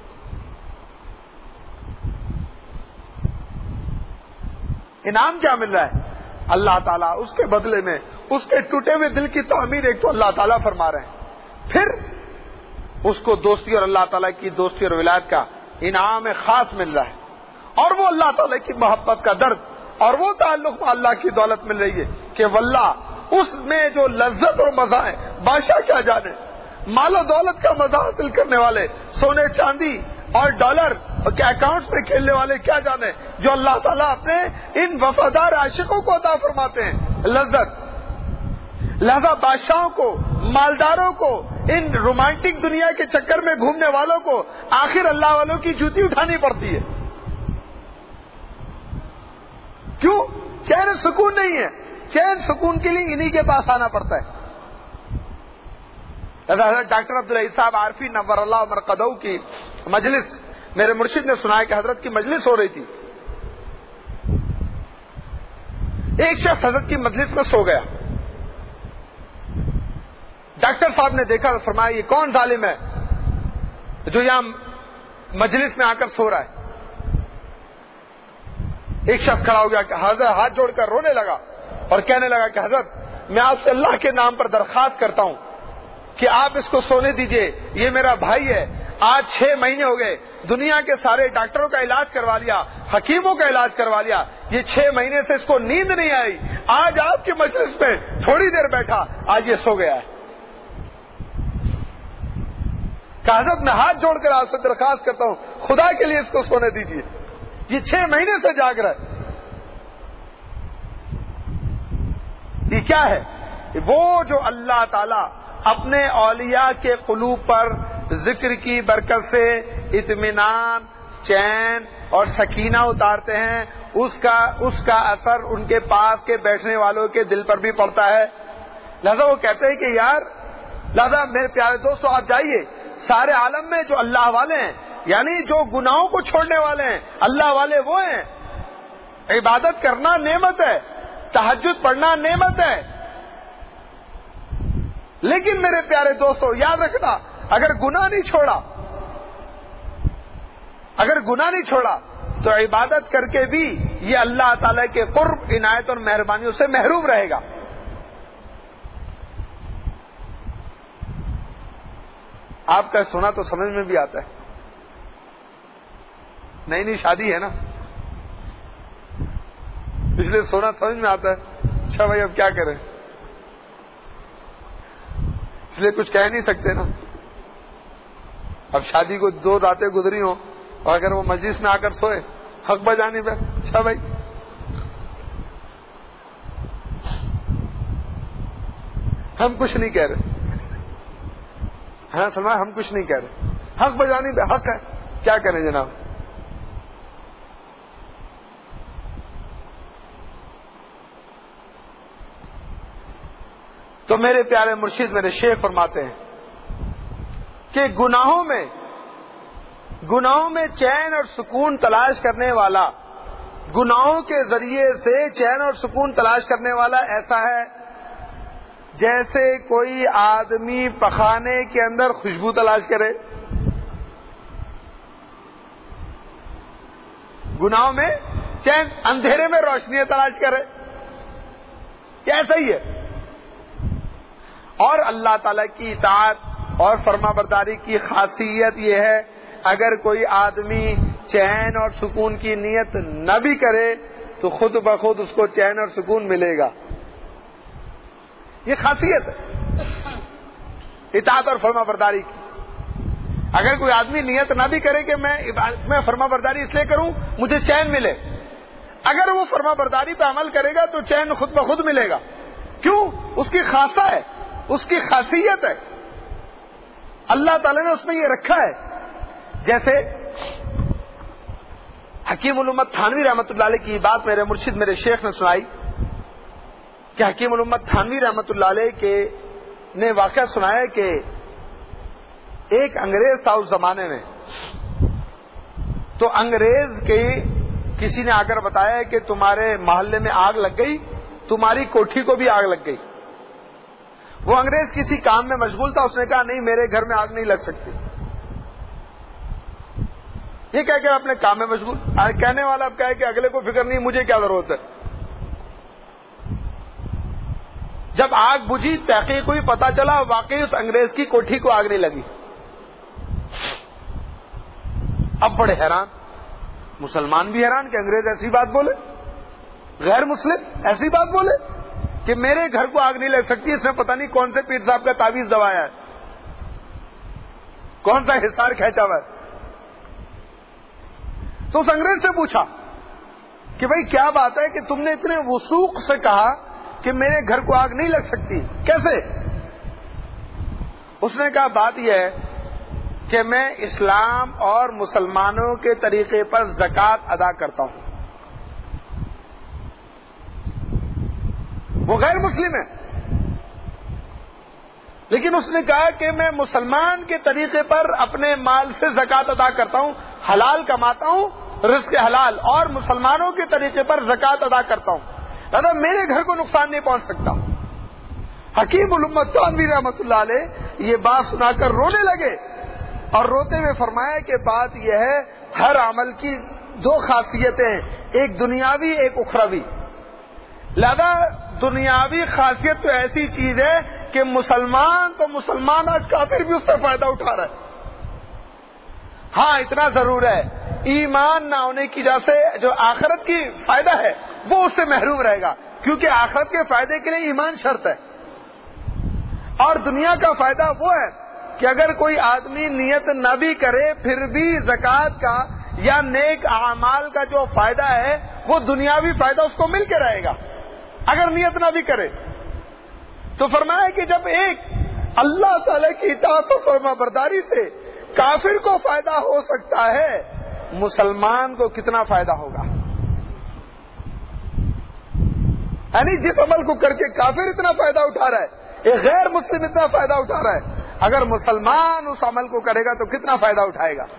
انعام کیا مل رہا ہے؟ اللہ تعالیٰ اس کے بدلے میں اس کے ٹوٹے ہوئے دل کی تعمیر ایک تو اللہ تعالیٰ فرما رہے ہیں، پھر اس کو دوستی اور اللہ تعالیٰ کی دوستی اور ولایت کا انعام خاص مل رہا ہے، اور وہ اللہ تعالیٰ کی محبت کا درد اور وہ تعلق اللہ کی دولت مل رہی ہے کہ واللہ اس میں جو لذت اور مزہ ہے بادشاہ کیا جانے، مال و دولت کا مزہ حاصل کرنے والے، سونے چاندی اور ڈالر کے اکاؤنٹس میں کھیلنے والے کیا جانے جو اللہ تعالیٰ اپنے ان وفادار عاشقوں کو عطا فرماتے ہیں لذت. لہذا بادشاہوں کو، مالداروں کو ان رومانٹک دنیا کے چکر میں گھومنے والوں کو آخر اللہ والوں کی جوتی اٹھانی پڑتی ہے. کیوں؟ چین سکون نہیں ہے. چین سکون کے لیے انہی کے پاس آنا پڑتا ہے. حضرت ڈاکٹر عبدالعزیز صاحب عارفی نور اللہ مرقدہ کی مجلس میرے مرشد نے سنایا کہ حضرت کی مجلس ہو رہی تھی. ایک شخص حضرت کی مجلس میں سو گیا. ڈاکٹر صاحب نے دیکھا تو فرمایا یہ کون ظالم ہے جو یہاں مجلس میں آ کر سو رہا ہے. ایک شخص کھڑا ہو گیا کہ حضرت ہاتھ جوڑ کر رونے لگا اور کہنے لگا کہ حضرت میں آپ سے اللہ کے نام پر درخواست کرتا ہوں کہ آپ اس کو سونے دیجئے. یہ میرا بھائی ہے. آج چھ مہینے ہو گئے, دنیا کے سارے ڈاکٹروں کا علاج کروا لیا, حکیموں کا علاج کروا لیا, یہ چھ مہینے سے اس کو نیند نہیں آئی. آج آپ کی مجلس میں تھوڑی دیر بیٹھا, آج یہ سو گیا ہے. کہ حضرت میں ہاتھ جوڑ کر آپ سے درخواست کرتا ہوں خدا کے لیے اس کو سونے دیجیے, یہ چھ مہینے سے جاگ رہا ہے. یہ کیا ہے؟ وہ جو اللہ تعالی اپنے اولیاء کے قلوب پر ذکر کی برکت سے اطمینان, چین اور سکینہ اتارتے ہیں, اس کا اس کا اثر ان کے پاس کے بیٹھنے والوں کے دل پر بھی پڑتا ہے. لہذا وہ کہتے ہیں کہ یار, لہذا میرے پیارے دوستو آپ جائیے, سارے عالم میں جو اللہ والے ہیں, یعنی جو گناہوں کو چھوڑنے والے ہیں, اللہ والے وہ ہیں. عبادت کرنا نعمت ہے, تہجد پڑھنا نعمت ہے. لیکن میرے پیارے دوستو یاد رکھنا, اگر گناہ نہیں چھوڑا اگر گناہ نہیں چھوڑا تو عبادت کر کے بھی یہ اللہ تعالی کے قرب, عنایت اور مہربانیوں سے محروم رہے گا. آپ کا سنا تو سمجھ میں بھی آتا ہے. نئی نئی شادی ہے نا, اس لیے سونا سمجھ میں آتا ہے. اچھا بھائی اب کیا کریں, اس لیے کچھ کہہ نہیں سکتے نا. اب شادی کو دو راتیں گزری ہوں اور اگر وہ مجلس میں آ کر سوئے حق بجانے پہ, اچھا بھائی ہم کچھ نہیں کہہ رہے, ہاں سلمان ہم کچھ نہیں کہہ رہے, حق بجانے پہ حق ہے, کیا کریں جناب. تو میرے پیارے مرشد میرے شیخ فرماتے ہیں کہ گناہوں میں گناہوں میں چین اور سکون تلاش کرنے والا, گناہوں کے ذریعے سے چین اور سکون تلاش کرنے والا ایسا ہے جیسے کوئی آدمی پخانے کے اندر خوشبو تلاش کرے. گناہوں میں چین, اندھیرے میں روشنی تلاش کرے, ایسا ہی ہے. اور اللہ تعالی کی اطاعت اور فرما برداری کی خاصیت یہ ہے, اگر کوئی آدمی چین اور سکون کی نیت نہ بھی کرے تو خود بخود اس کو چین اور سکون ملے گا. یہ خاصیت ہے اطاعت اور فرما برداری کی. اگر کوئی آدمی نیت نہ بھی کرے کہ میں میں فرما برداری اس لیے کروں مجھے چین ملے, اگر وہ فرما برداری پہ عمل کرے گا تو چین خود بخود ملے گا. کیوں؟ اس کی خاصہ ہے, اس کی خاصیت ہے, اللہ تعالی نے اس میں یہ رکھا ہے. جیسے حکیم الامت تھانوی رحمت اللہ علیہ کی بات میرے مرشد میرے شیخ نے سنائی کہ حکیم الامت تھانوی رحمت اللہ علیہ کے نے واقعہ سنایا کہ ایک انگریز تھا اس زمانے میں. تو انگریز کے کسی نے آ کر بتایا کہ تمہارے محلے میں آگ لگ گئی, تمہاری کوٹھی کو بھی آگ لگ گئی. وہ انگریز کسی کام میں مشغول تھا, اس نے کہا نہیں میرے گھر میں آگ نہیں لگ سکتی. یہ کہہ کے اپنے کام میں مشغول. کہنے والا اب کہے کہ اگلے کو فکر نہیں, مجھے کیا ضرورت ہے. جب آگ بجھی تحقیق ہوئی, پتا چلا واقعی اس انگریز کی کوٹھی کو آگ نہیں لگی. اب بڑے حیران, مسلمان بھی حیران کہ انگریز ایسی بات بولے, غیر مسلم ایسی بات بولے کہ میرے گھر کو آگ نہیں لگ سکتی. اس نے پتہ نہیں کون سے پیر صاحب کا تعویذ دبایا ہے, کون سا حصار کھینچا ہوا ہے. تو اس انگریز سے پوچھا کہ بھائی کیا بات ہے کہ تم نے اتنے وثوق سے کہا کہ میرے گھر کو آگ نہیں لگ سکتی, کیسے؟ اس نے کہا بات یہ ہے کہ میں اسلام اور مسلمانوں کے طریقے پر زکوٰۃ ادا کرتا ہوں. وہ غیر مسلم ہے، لیکن اس نے کہا کہ میں مسلمان کے طریقے پر اپنے مال سے زکوٰۃ ادا کرتا ہوں، حلال کماتا ہوں، رزق حلال، اور مسلمانوں کے طریقے پر زکوٰۃ ادا کرتا ہوں، لہذا میرے گھر کو نقصان نہیں پہنچ سکتا. حکیم الامت تھانوی رحمۃ اللہ علیہ یہ بات سنا کر رونے لگے اور روتے ہوئے فرمایا کہ بات یہ ہے ہر عمل کی دو خاصیتیں ہیں، ایک دنیاوی ایک اخروی. لہذا دنیاوی خاصیت تو ایسی چیز ہے کہ مسلمان تو مسلمان آج کافر بھی اس سے فائدہ اٹھا رہا ہے. ہاں اتنا ضرور ہے ایمان نہ ہونے کی وجہ سے جو آخرت کی فائدہ ہے وہ اس سے محروم رہے گا، کیونکہ آخرت کے فائدے کے لیے ایمان شرط ہے. اور دنیا کا فائدہ وہ ہے کہ اگر کوئی آدمی نیت نہ بھی کرے پھر بھی زکوٰۃ کا یا نیک اعمال کا جو فائدہ ہے وہ دنیاوی فائدہ اس کو مل کے رہے گا اگر نیت نہ بھی کرے. تو فرمایا کہ جب ایک اللہ تعالی کی اطاعت و فرما برداری سے کافر کو فائدہ ہو سکتا ہے، مسلمان کو کتنا فائدہ ہوگا. یعنی جس عمل کو کر کے کافر اتنا فائدہ اٹھا رہا ہے، ایک غیر مسلم اتنا فائدہ اٹھا رہا ہے، اگر مسلمان اس عمل کو کرے گا تو کتنا فائدہ اٹھائے گا.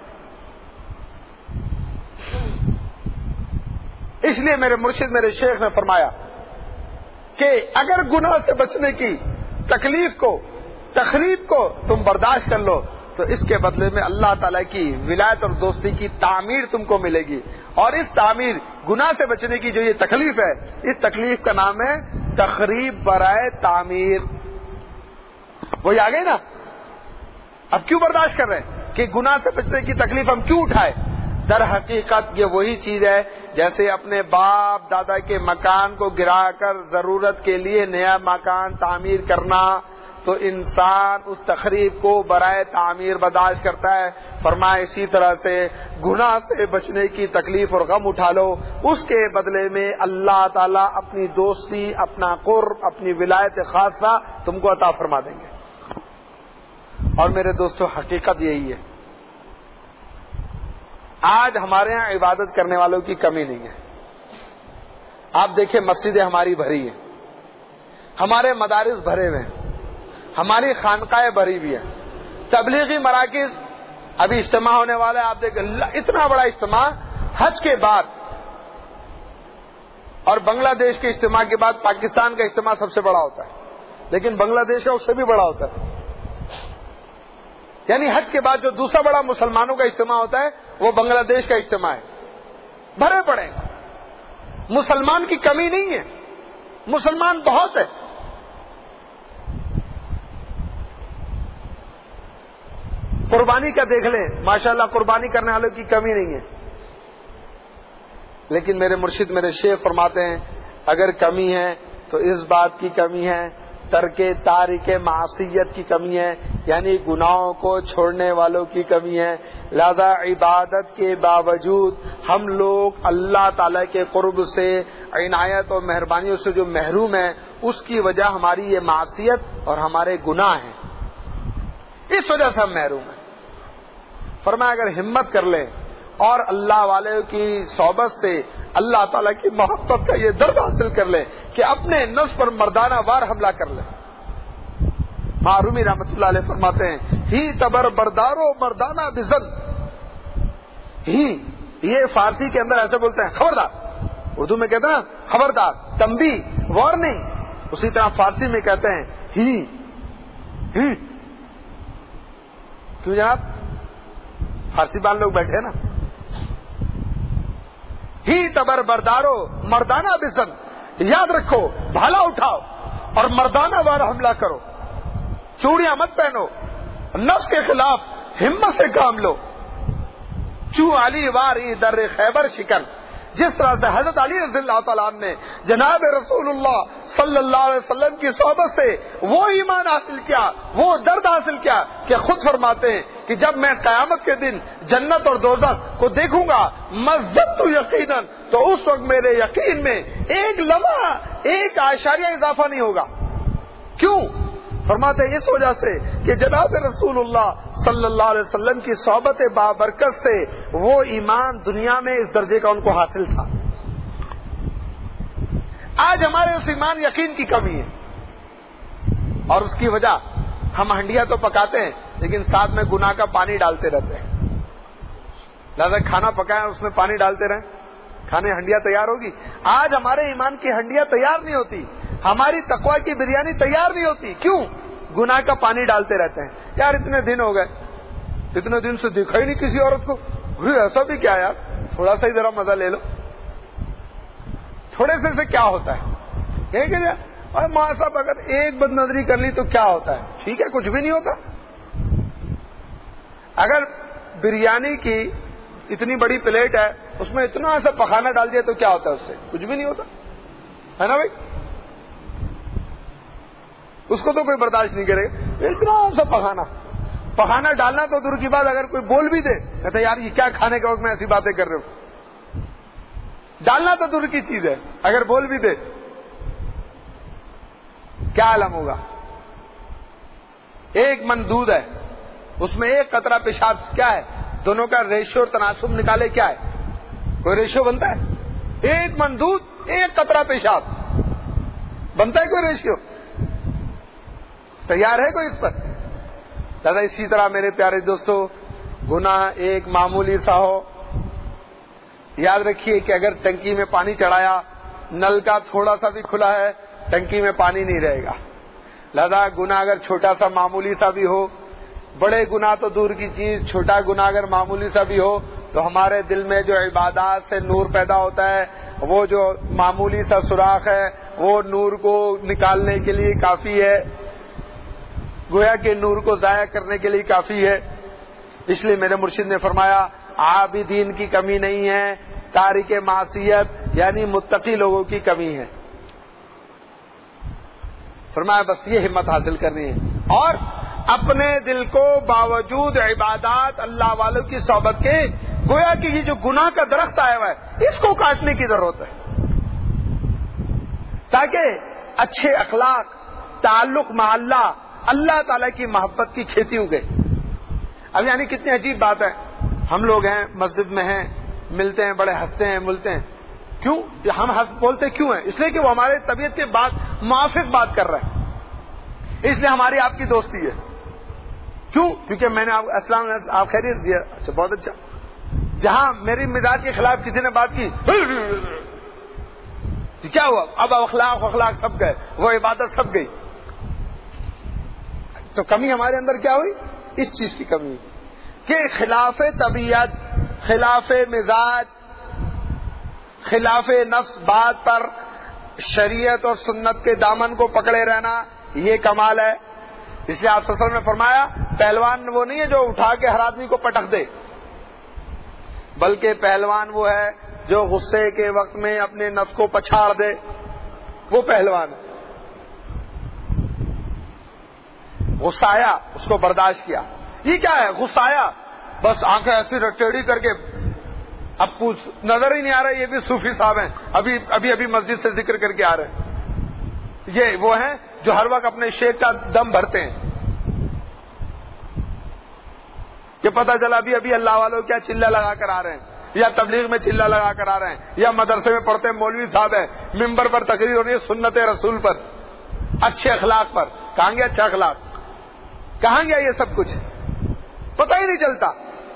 اس لیے میرے مرشد میرے شیخ نے فرمایا کہ اگر گناہ سے بچنے کی تکلیف کو تخریب کو تم برداشت کر لو تو اس کے بدلے میں اللہ تعالیٰ کی ولایت اور دوستی کی تعمیر تم کو ملے گی. اور اس تعمیر گناہ سے بچنے کی جو یہ تکلیف ہے، اس تکلیف کا نام ہے تخریب برائے تعمیر. وہی آ گئی نا. اب کیوں برداشت کر رہے ہیں کہ گناہ سے بچنے کی تکلیف ہم کیوں اٹھائے؟ در حقیقت یہ وہی چیز ہے جیسے اپنے باپ دادا کے مکان کو گرا کر ضرورت کے لیے نیا مکان تعمیر کرنا، تو انسان اس تخریب کو برائے تعمیر برداشت کرتا ہے. فرمایا اسی طرح سے گناہ سے بچنے کی تکلیف اور غم اٹھا لو، اس کے بدلے میں اللہ تعالیٰ اپنی دوستی، اپنا قرب، اپنی ولایت خاصہ تم کو عطا فرما دیں گے. اور میرے دوستو حقیقت یہی ہے، آج ہمارے ہاں عبادت کرنے والوں کی کمی نہیں ہے. آپ دیکھیں مسجدیں ہماری بھری ہیں، ہمارے مدارس بھرے ہوئے ہیں، ہماری خانقاہیں بھری بھی ہیں، تبلیغی مراکز. ابھی اجتماع ہونے والا ہے، آپ دیکھیں اتنا بڑا اجتماع حج کے بعد اور بنگلہ دیش کے اجتماع کے بعد پاکستان کا اجتماع سب سے بڑا ہوتا ہے، لیکن بنگلہ دیش کا اس سے بھی بڑا ہوتا ہے. یعنی حج کے بعد جو دوسرا بڑا مسلمانوں کا اجتماع ہوتا ہے وہ بنگلہ دیش کا اجتماع ہے. بھرے پڑے مسلمان کی کمی نہیں ہے، مسلمان بہت ہے. قربانی کا دیکھ لیں، ماشاءاللہ قربانی کرنے والوں کی کمی نہیں ہے. لیکن میرے مرشد میرے شیخ فرماتے ہیں اگر کمی ہے تو اس بات کی کمی ہے، ترک تارک معصیت کی کمی ہے، یعنی گناہوں کو چھوڑنے والوں کی کمی ہے. لہذا عبادت کے باوجود ہم لوگ اللہ تعالی کے قرب سے، عنایت اور مہربانیوں سے جو محروم ہیں، اس کی وجہ ہماری یہ معصیت اور ہمارے گناہ ہیں، اس وجہ سے ہم محروم ہیں. فرمایا اگر ہمت کر لیں اور اللہ والوں کی صحبت سے اللہ تعالیٰ کی محبت کا یہ درد حاصل کر لیں کہ اپنے نفس پر مردانہ وار حملہ کر لیں. معرومی رحمت اللہ علیہ فرماتے ہیں ہی تبر بردارو مردانہ بزن. ہی یہ فارسی کے اندر ایسے بولتے ہیں خبردار، اردو میں کہتے ہیں خبردار، تنبیہ، وارننگ. اسی طرح فارسی میں کہتے ہیں ہی ہی. کیوں جناب؟ فارسی بان لوگ بیٹھے نا. ہی تبر بردارو مردانہ بزن، یاد رکھو بھالا اٹھاؤ اور مردانہ وار حملہ کرو. چوڑیاں مت پہنو، نفس کے خلاف ہمت سے کام لو. چو علی واری در خیبر شکن. جس طرح سے حضرت علی رضی اللہ تعالیٰ عنہ نے جناب رسول اللہ صلی اللہ علیہ وسلم کی صحبت سے وہ ایمان حاصل کیا، وہ درد حاصل کیا کہ خود فرماتے ہیں کہ جب میں قیامت کے دن جنت اور دوزخ کو دیکھوں گا مزدت یقیناً، تو اس وقت میرے یقین میں ایک لمحہ ایک اعشاریہ اضافہ نہیں ہوگا. کیوں؟ فرماتے ہیں اس وجہ سے کہ جناب رسول اللہ صلی اللہ علیہ وسلم کی صحبت بابرکت سے وہ ایمان دنیا میں اس درجے کا ان کو حاصل تھا. آج ہمارے اس ایمان یقین کی کمی ہے، اور اس کی وجہ ہم ہنڈیا تو پکاتے ہیں لیکن ساتھ میں گناہ کا پانی ڈالتے رہتے ہیں. لہذا کھانا پکائیں اس میں پانی ڈالتے رہیں، کھانے ہنڈیا تیار ہوگی. آج ہمارے ایمان کی ہنڈیا تیار نہیں ہوتی، ہماری تقوی کی بریانی تیار نہیں ہوتی. کیوں؟ گناہ کا پانی ڈالتے رہتے ہیں. یار اتنے دن ہو گئے، اتنے دن سے دیکھا ہی نہیں کسی عورت کو، ایسا بھی کیا یار، تھوڑا سا ہی ذرا مزہ لے لو. تھوڑے سے سے کیا ہوتا ہے؟ کہ اور ماں صاحب اگر ایک بد نظری کر لی تو کیا ہوتا ہے؟ ٹھیک ہے، کچھ بھی نہیں ہوتا. اگر بریانی کی اتنی بڑی پلیٹ ہے، اس میں اتنا ایسا پخانا ڈال دیا تو کیا ہوتا ہے؟ اس سے کچھ بھی نہیں ہوتا ہے نا بھائی. اس کو تو کوئی برداشت نہیں کرے گا. اتنا ایسا پخانا پخانا ڈالنا تو دور کی بات، اگر کوئی بول بھی دے کہتے یار یہ کیا کھانے کے وقت میں ایسی باتیں کر رہے ہو. ڈالنا تو دور کی چیز ہے، اگر بول بھی دے کیا عالم ہوگا. ایک من دودھ ہے، اس میں ایک قطرہ پیشاب کیا ہے؟ دونوں کا ریشو اور تناسب نکالے، کیا ہے؟ کوئی ریشو بنتا ہے؟ ایک من دودھ ایک قطرہ پیشاب بنتا ہے کوئی ریشیو؟ تیار ہے کوئی اس پر؟ دادا اسی طرح میرے پیارے دوستو، گناہ ایک معمولی سا ہو، یاد رکھیے کہ اگر ٹنکی میں پانی چڑھایا، نل کا تھوڑا سا بھی کھلا ہے، ٹنکی میں پانی نہیں رہے گا. لہذا گناہ اگر چھوٹا سا معمولی سا بھی ہو، بڑے گناہ تو دور کی چیز، چھوٹا گناہ اگر معمولی سا بھی ہو تو ہمارے دل میں جو عبادات سے نور پیدا ہوتا ہے، وہ جو معمولی سا سوراخ ہے وہ نور کو نکالنے کے لیے کافی ہے، گویا کہ نور کو ضائع کرنے کے لیے کافی ہے. اس لیے میرے مرشد نے فرمایا عابدین کی کمی نہیں ہے، تارک معصیت یعنی متقی لوگوں کی کمی ہے. فرمایا بس یہ ہمت حاصل کرنی ہے، اور اپنے دل کو باوجود عبادات اللہ والوں کی صحبت کے، گویا کہ یہ جو گناہ کا درخت آیا ہوا ہے اس کو کاٹنے کی ضرورت ہے، تاکہ اچھے اخلاق، تعلق مع اللہ، اللہ تعالی کی محبت کی کھیتی اگے. اب یعنی کتنی عجیب بات ہے، ہم لوگ ہیں مسجد میں ہیں، ملتے ہیں، بڑے ہنستے ہیں، ملتے ہیں. کیوں ہم ہنس بولتے کیوں ہیں؟ اس لیے کہ وہ ہمارے طبیعت کے بات موافق بات کر رہے ہیں، اس لیے ہماری آپ کی دوستی ہے. کیوں؟ کیونکہ میں نے السلام آپ خیریت دیا، اچھا بہت اچھا. جہاں میری مزاج کے خلاف کسی نے بات کی کیا ہوا؟ اب اخلاق اخلاق سب گئے، وہ عبادت سب گئی. تو کمی ہمارے اندر کیا ہوئی؟ اس چیز کی کمی ہوئی کہ خلاف طبیعت، خلاف مزاج، خلاف نفس بات پر شریعت اور سنت کے دامن کو پکڑے رہنا، یہ کمال ہے. اس لیے آپ صلی اللہ علیہ وسلم نے فرمایا پہلوان وہ نہیں ہے جو اٹھا کے ہر آدمی کو پٹک دے، بلکہ پہلوان وہ ہے جو غصے کے وقت میں اپنے نفس کو پچھاڑ دے، وہ پہلوان ہے. غصہ آیا، اس کو برداشت کیا. یہ کیا ہے؟ غصہ آیا، بس آنکھیں ایسی ٹیڑھی کر کے، اب پوچھ نظر ہی نہیں آ رہا یہ بھی صوفی صاحب ہیں، ابھی ابھی ابھی مسجد سے ذکر کر کے آ رہے ہیں. یہ وہ ہیں جو ہر وقت اپنے شیخ کا دم بھرتے ہیں. کہ پتہ چلا ابھی ابھی اللہ والوں کیا چلہ لگا کر آ رہے ہیں، یا تبلیغ میں چلہ لگا کر آ رہے ہیں، یا مدرسے میں پڑھتے مولوی صاحب ہیں، ممبر پر تقریر ہو رہی ہے سنت رسول پر، اچھے اخلاق پر. کہاں گیا اچھا اخلاق؟ کہاں گیا یہ سب کچھ؟ پتہ ہی نہیں چلتا.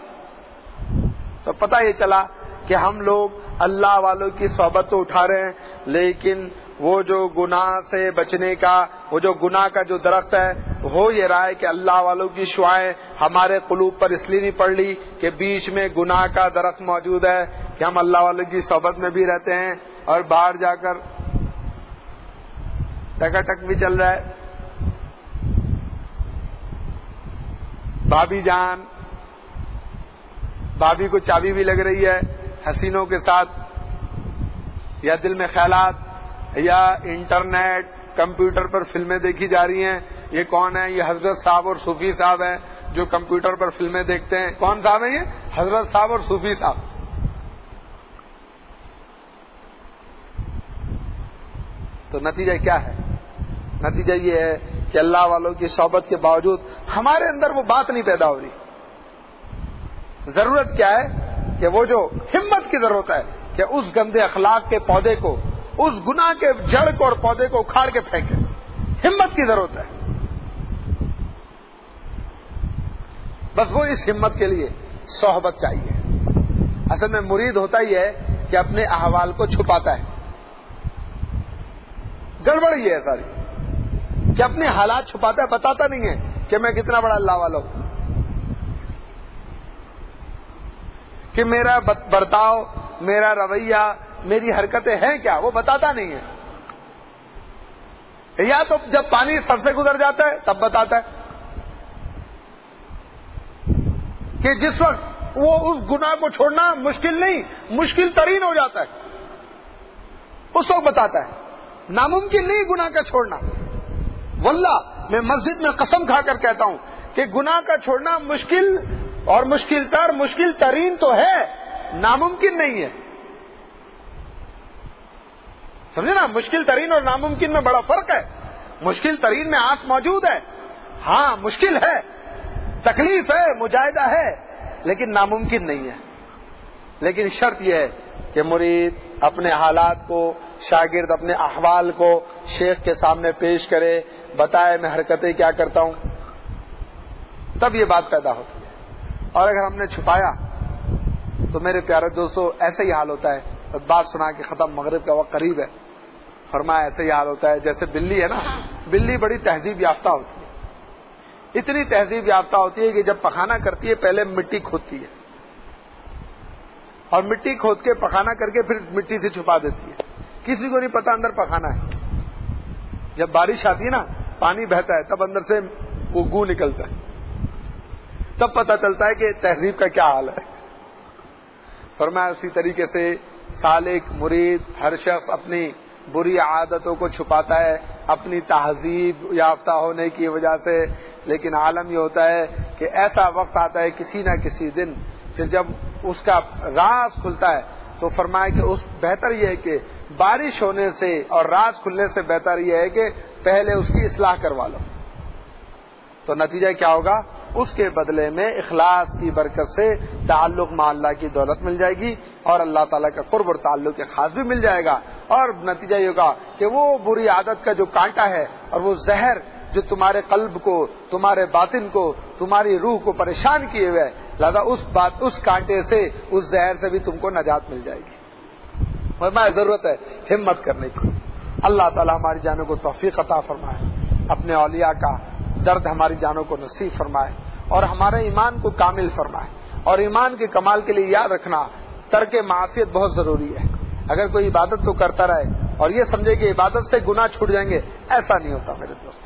تو پتہ یہ چلا کہ ہم لوگ اللہ والوں کی صحبت تو اٹھا رہے ہیں، لیکن وہ جو گناہ سے بچنے کا، وہ جو گناہ کا جو درخت ہے، ہو یہ رہا ہے کہ اللہ والوں کی شعائیں ہمارے قلوب پر اس لیے نہیں پڑ لی کہ بیچ میں گناہ کا درخت موجود ہے، کہ ہم اللہ والوں کی صحبت میں بھی رہتے ہیں اور باہر جا کر ٹکا ٹک بھی چل رہا ہے. بھابھی جان، بھابھی کو چابی بھی لگ رہی ہے حسینوں کے ساتھ، یا دل میں خیالات، یا انٹرنیٹ کمپیوٹر پر فلمیں دیکھی جا رہی ہیں. یہ کون ہے؟ یہ حضرت صاحب اور صوفی صاحب ہیں جو کمپیوٹر پر فلمیں دیکھتے ہیں. کون صاحب ہیں یہ؟ حضرت صاحب اور صوفی صاحب. تو نتیجہ کیا ہے؟ نتیجہ یہ ہے کہ اللہ والوں کی صحبت کے باوجود ہمارے اندر وہ بات نہیں پیدا ہو رہی. ضرورت کیا ہے کہ وہ جو ہمت کی ضرورت ہے کہ اس گندے اخلاق کے پودے کو، اس گناہ کے جڑ کو اور پودے کو اکھاڑ کے پھینکے. ہمت کی ضرورت ہے. بس وہ اس ہمت کے لیے صحبت چاہیے. اصل میں مرید ہوتا ہی ہے کہ اپنے احوال کو چھپاتا ہے. گڑبڑ یہ ہے ساری کہ اپنے حالات چھپاتا ہے، بتاتا نہیں ہے کہ میں کتنا بڑا اللہ والا ہوں، کہ میرا برتاؤ، میرا رویہ، میری حرکتیں ہیں کیا، وہ بتاتا نہیں ہے. یا تو جب پانی سر سے گزر جاتا ہے تب بتاتا ہے کہ جس وقت وہ اس گناہ کو چھوڑنا مشکل نہیں، مشکل ترین ہو جاتا ہے، اس وقت بتاتا ہے. ناممکن نہیں گناہ کا چھوڑنا. واللہ میں مسجد میں قسم کھا کر کہتا ہوں کہ گناہ کا چھوڑنا مشکل اور مشکل تر، مشکل ترین تو ہے، ناممکن نہیں ہے. سمجھے نا، مشکل ترین اور ناممکن میں بڑا فرق ہے. مشکل ترین میں آس موجود ہے، ہاں مشکل ہے، تکلیف ہے، مجاہدہ ہے، لیکن ناممکن نہیں ہے. لیکن شرط یہ ہے کہ مرید اپنے حالات کو، شاگرد اپنے احوال کو شیخ کے سامنے پیش کرے، بتائے میں حرکتیں کیا کرتا ہوں، تب یہ بات پیدا ہوتی ہے. اور اگر ہم نے چھپایا تو میرے پیارے دوستو ایسا ہی حال ہوتا ہے. بات سنا کے ختم، مغرب کا وقت قریب ہے. فرمایا ایسا ہی حال ہوتا ہے جیسے بلی ہے نا، بلی بڑی تہذیب یافتہ ہوتی ہے. اتنی تہذیب یافتہ ہوتی ہے کہ جب پخانہ کرتی ہے پہلے مٹی کھودتی ہے، اور مٹی کھود کے پخانہ کر کے پھر مٹی سے چھپا دیتی ہے. کسی کو نہیں پتا اندر پخانہ ہے. جب بارش آتی ہے نا، پانی بہتا ہے، تب اندر سے وہ گو نکلتا ہے، تب پتہ چلتا ہے کہ تہذیب کا کیا حال ہے. فرمایا اسی طریقے سے سالک، مرید، ہر شخص اپنی بری عادتوں کو چھپاتا ہے اپنی تہذیب یافتہ ہونے کی وجہ سے. لیکن عالم یہ ہوتا ہے کہ ایسا وقت آتا ہے کسی نہ کسی دن، پھر جب اس کا راز کھلتا ہے تو فرمایا کہ اس بہتر یہ ہے کہ بارش ہونے سے اور راز کھلنے سے بہتر یہ ہے کہ پہلے اس کی اصلاح کروا لو. تو نتیجہ کیا ہوگا؟ اس کے بدلے میں اخلاص کی برکت سے تعلق مع اللہ کی دولت مل جائے گی، اور اللہ تعالیٰ کا قرب اور تعلق کے خاص بھی مل جائے گا. اور نتیجہ یہ ہوگا کہ وہ بری عادت کا جو کانٹا ہے اور وہ زہر جو تمہارے قلب کو، تمہارے باطن کو، تمہاری روح کو پریشان کیے ہوئے ہے، لہذا اس بات اس کانٹے سے، اس زہر سے بھی تم کو نجات مل جائے گی. فرمایا ضرورت ہے ہمت کرنے کی. اللہ تعالیٰ ہماری جانوں کو توفیق عطا فرمائے، اپنے اولیاء کا درد ہماری جانوں کو نصیب فرمائے، اور ہمارے ایمان کو کامل فرمائے. اور ایمان کے کمال کے لیے یاد رکھنا، ترک معصیت بہت ضروری ہے. اگر کوئی عبادت تو کرتا رہے اور یہ سمجھے کہ عبادت سے گناہ چھوٹ جائیں گے، ایسا نہیں ہوتا میرے دوست،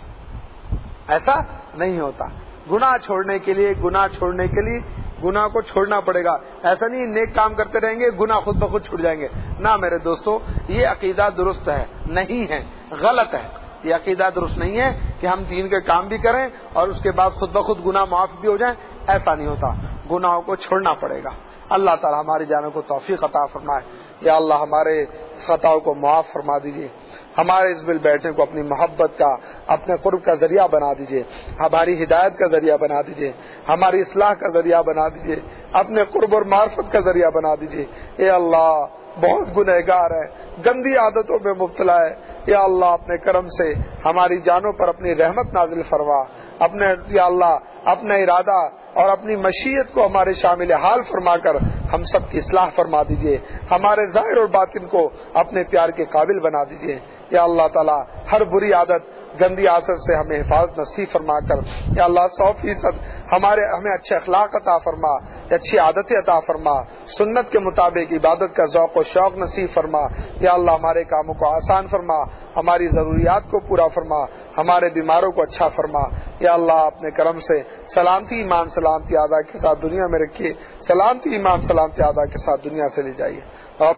ایسا نہیں ہوتا. گناہ چھوڑنے کے لیے گناہ چھوڑنے کے لیے گناہ کو چھوڑنا پڑے گا. ایسا نہیں نیک کام کرتے رہیں گے گناہ خود بخود چھوٹ جائیں گے. نہ میرے دوستو، یہ عقیدہ درست ہے نہیں ہے، غلط ہے. یہ عقیدہ درست نہیں ہے کہ ہم دین کے کام بھی کریں اور اس کے بعد خود بخود گناہ معاف بھی ہو جائیں. ایسا نہیں ہوتا، گناہوں کو چھوڑنا پڑے گا. اللہ تعالی ہماری جانوں کو توفیق عطا فرمائے. یا اللہ ہمارے خطاؤں کو معاف فرما دیجیے، ہمارے اس مل بیٹھنے کو اپنی محبت کا، اپنے قرب کا ذریعہ بنا دیجیے، ہماری ہدایت کا ذریعہ بنا دیجیے، ہماری اصلاح کا ذریعہ بنا دیجیے، اپنے قرب اور معرفت کا ذریعہ بنا دیجیے. اے اللہ بہت گنہگار ہے، گندی عادتوں میں مبتلا ہے. یا اللہ اپنے کرم سے ہماری جانوں پر اپنی رحمت نازل فرما. اپنے یا اللہ اپنا ارادہ اور اپنی مشیت کو ہمارے شامل حال فرما کر ہم سب کی اصلاح فرما دیجیے، ہمارے ظاہر اور باطن کو اپنے پیار کے قابل بنا دیجیے. یا اللہ تعالی ہر بری عادت، گندی عادت سے ہمیں حفاظت نصیب فرما کر یا اللہ سو فیصد ہمارے ہمیں اچھے اخلاق عطا فرما، اچھی عادتیں عطا فرما، سنت کے مطابق عبادت کا ذوق و شوق نصیب فرما. یا اللہ ہمارے کاموں کو آسان فرما، ہماری ضروریات کو پورا فرما، ہمارے بیماروں کو اچھا فرما. یا اللہ اپنے کرم سے سلامتی ایمان سلامتی آدھا کے ساتھ دنیا میں رکھیے، سلامتی ایمان سلامتی آدھا کے ساتھ دنیا سے لے جائیے.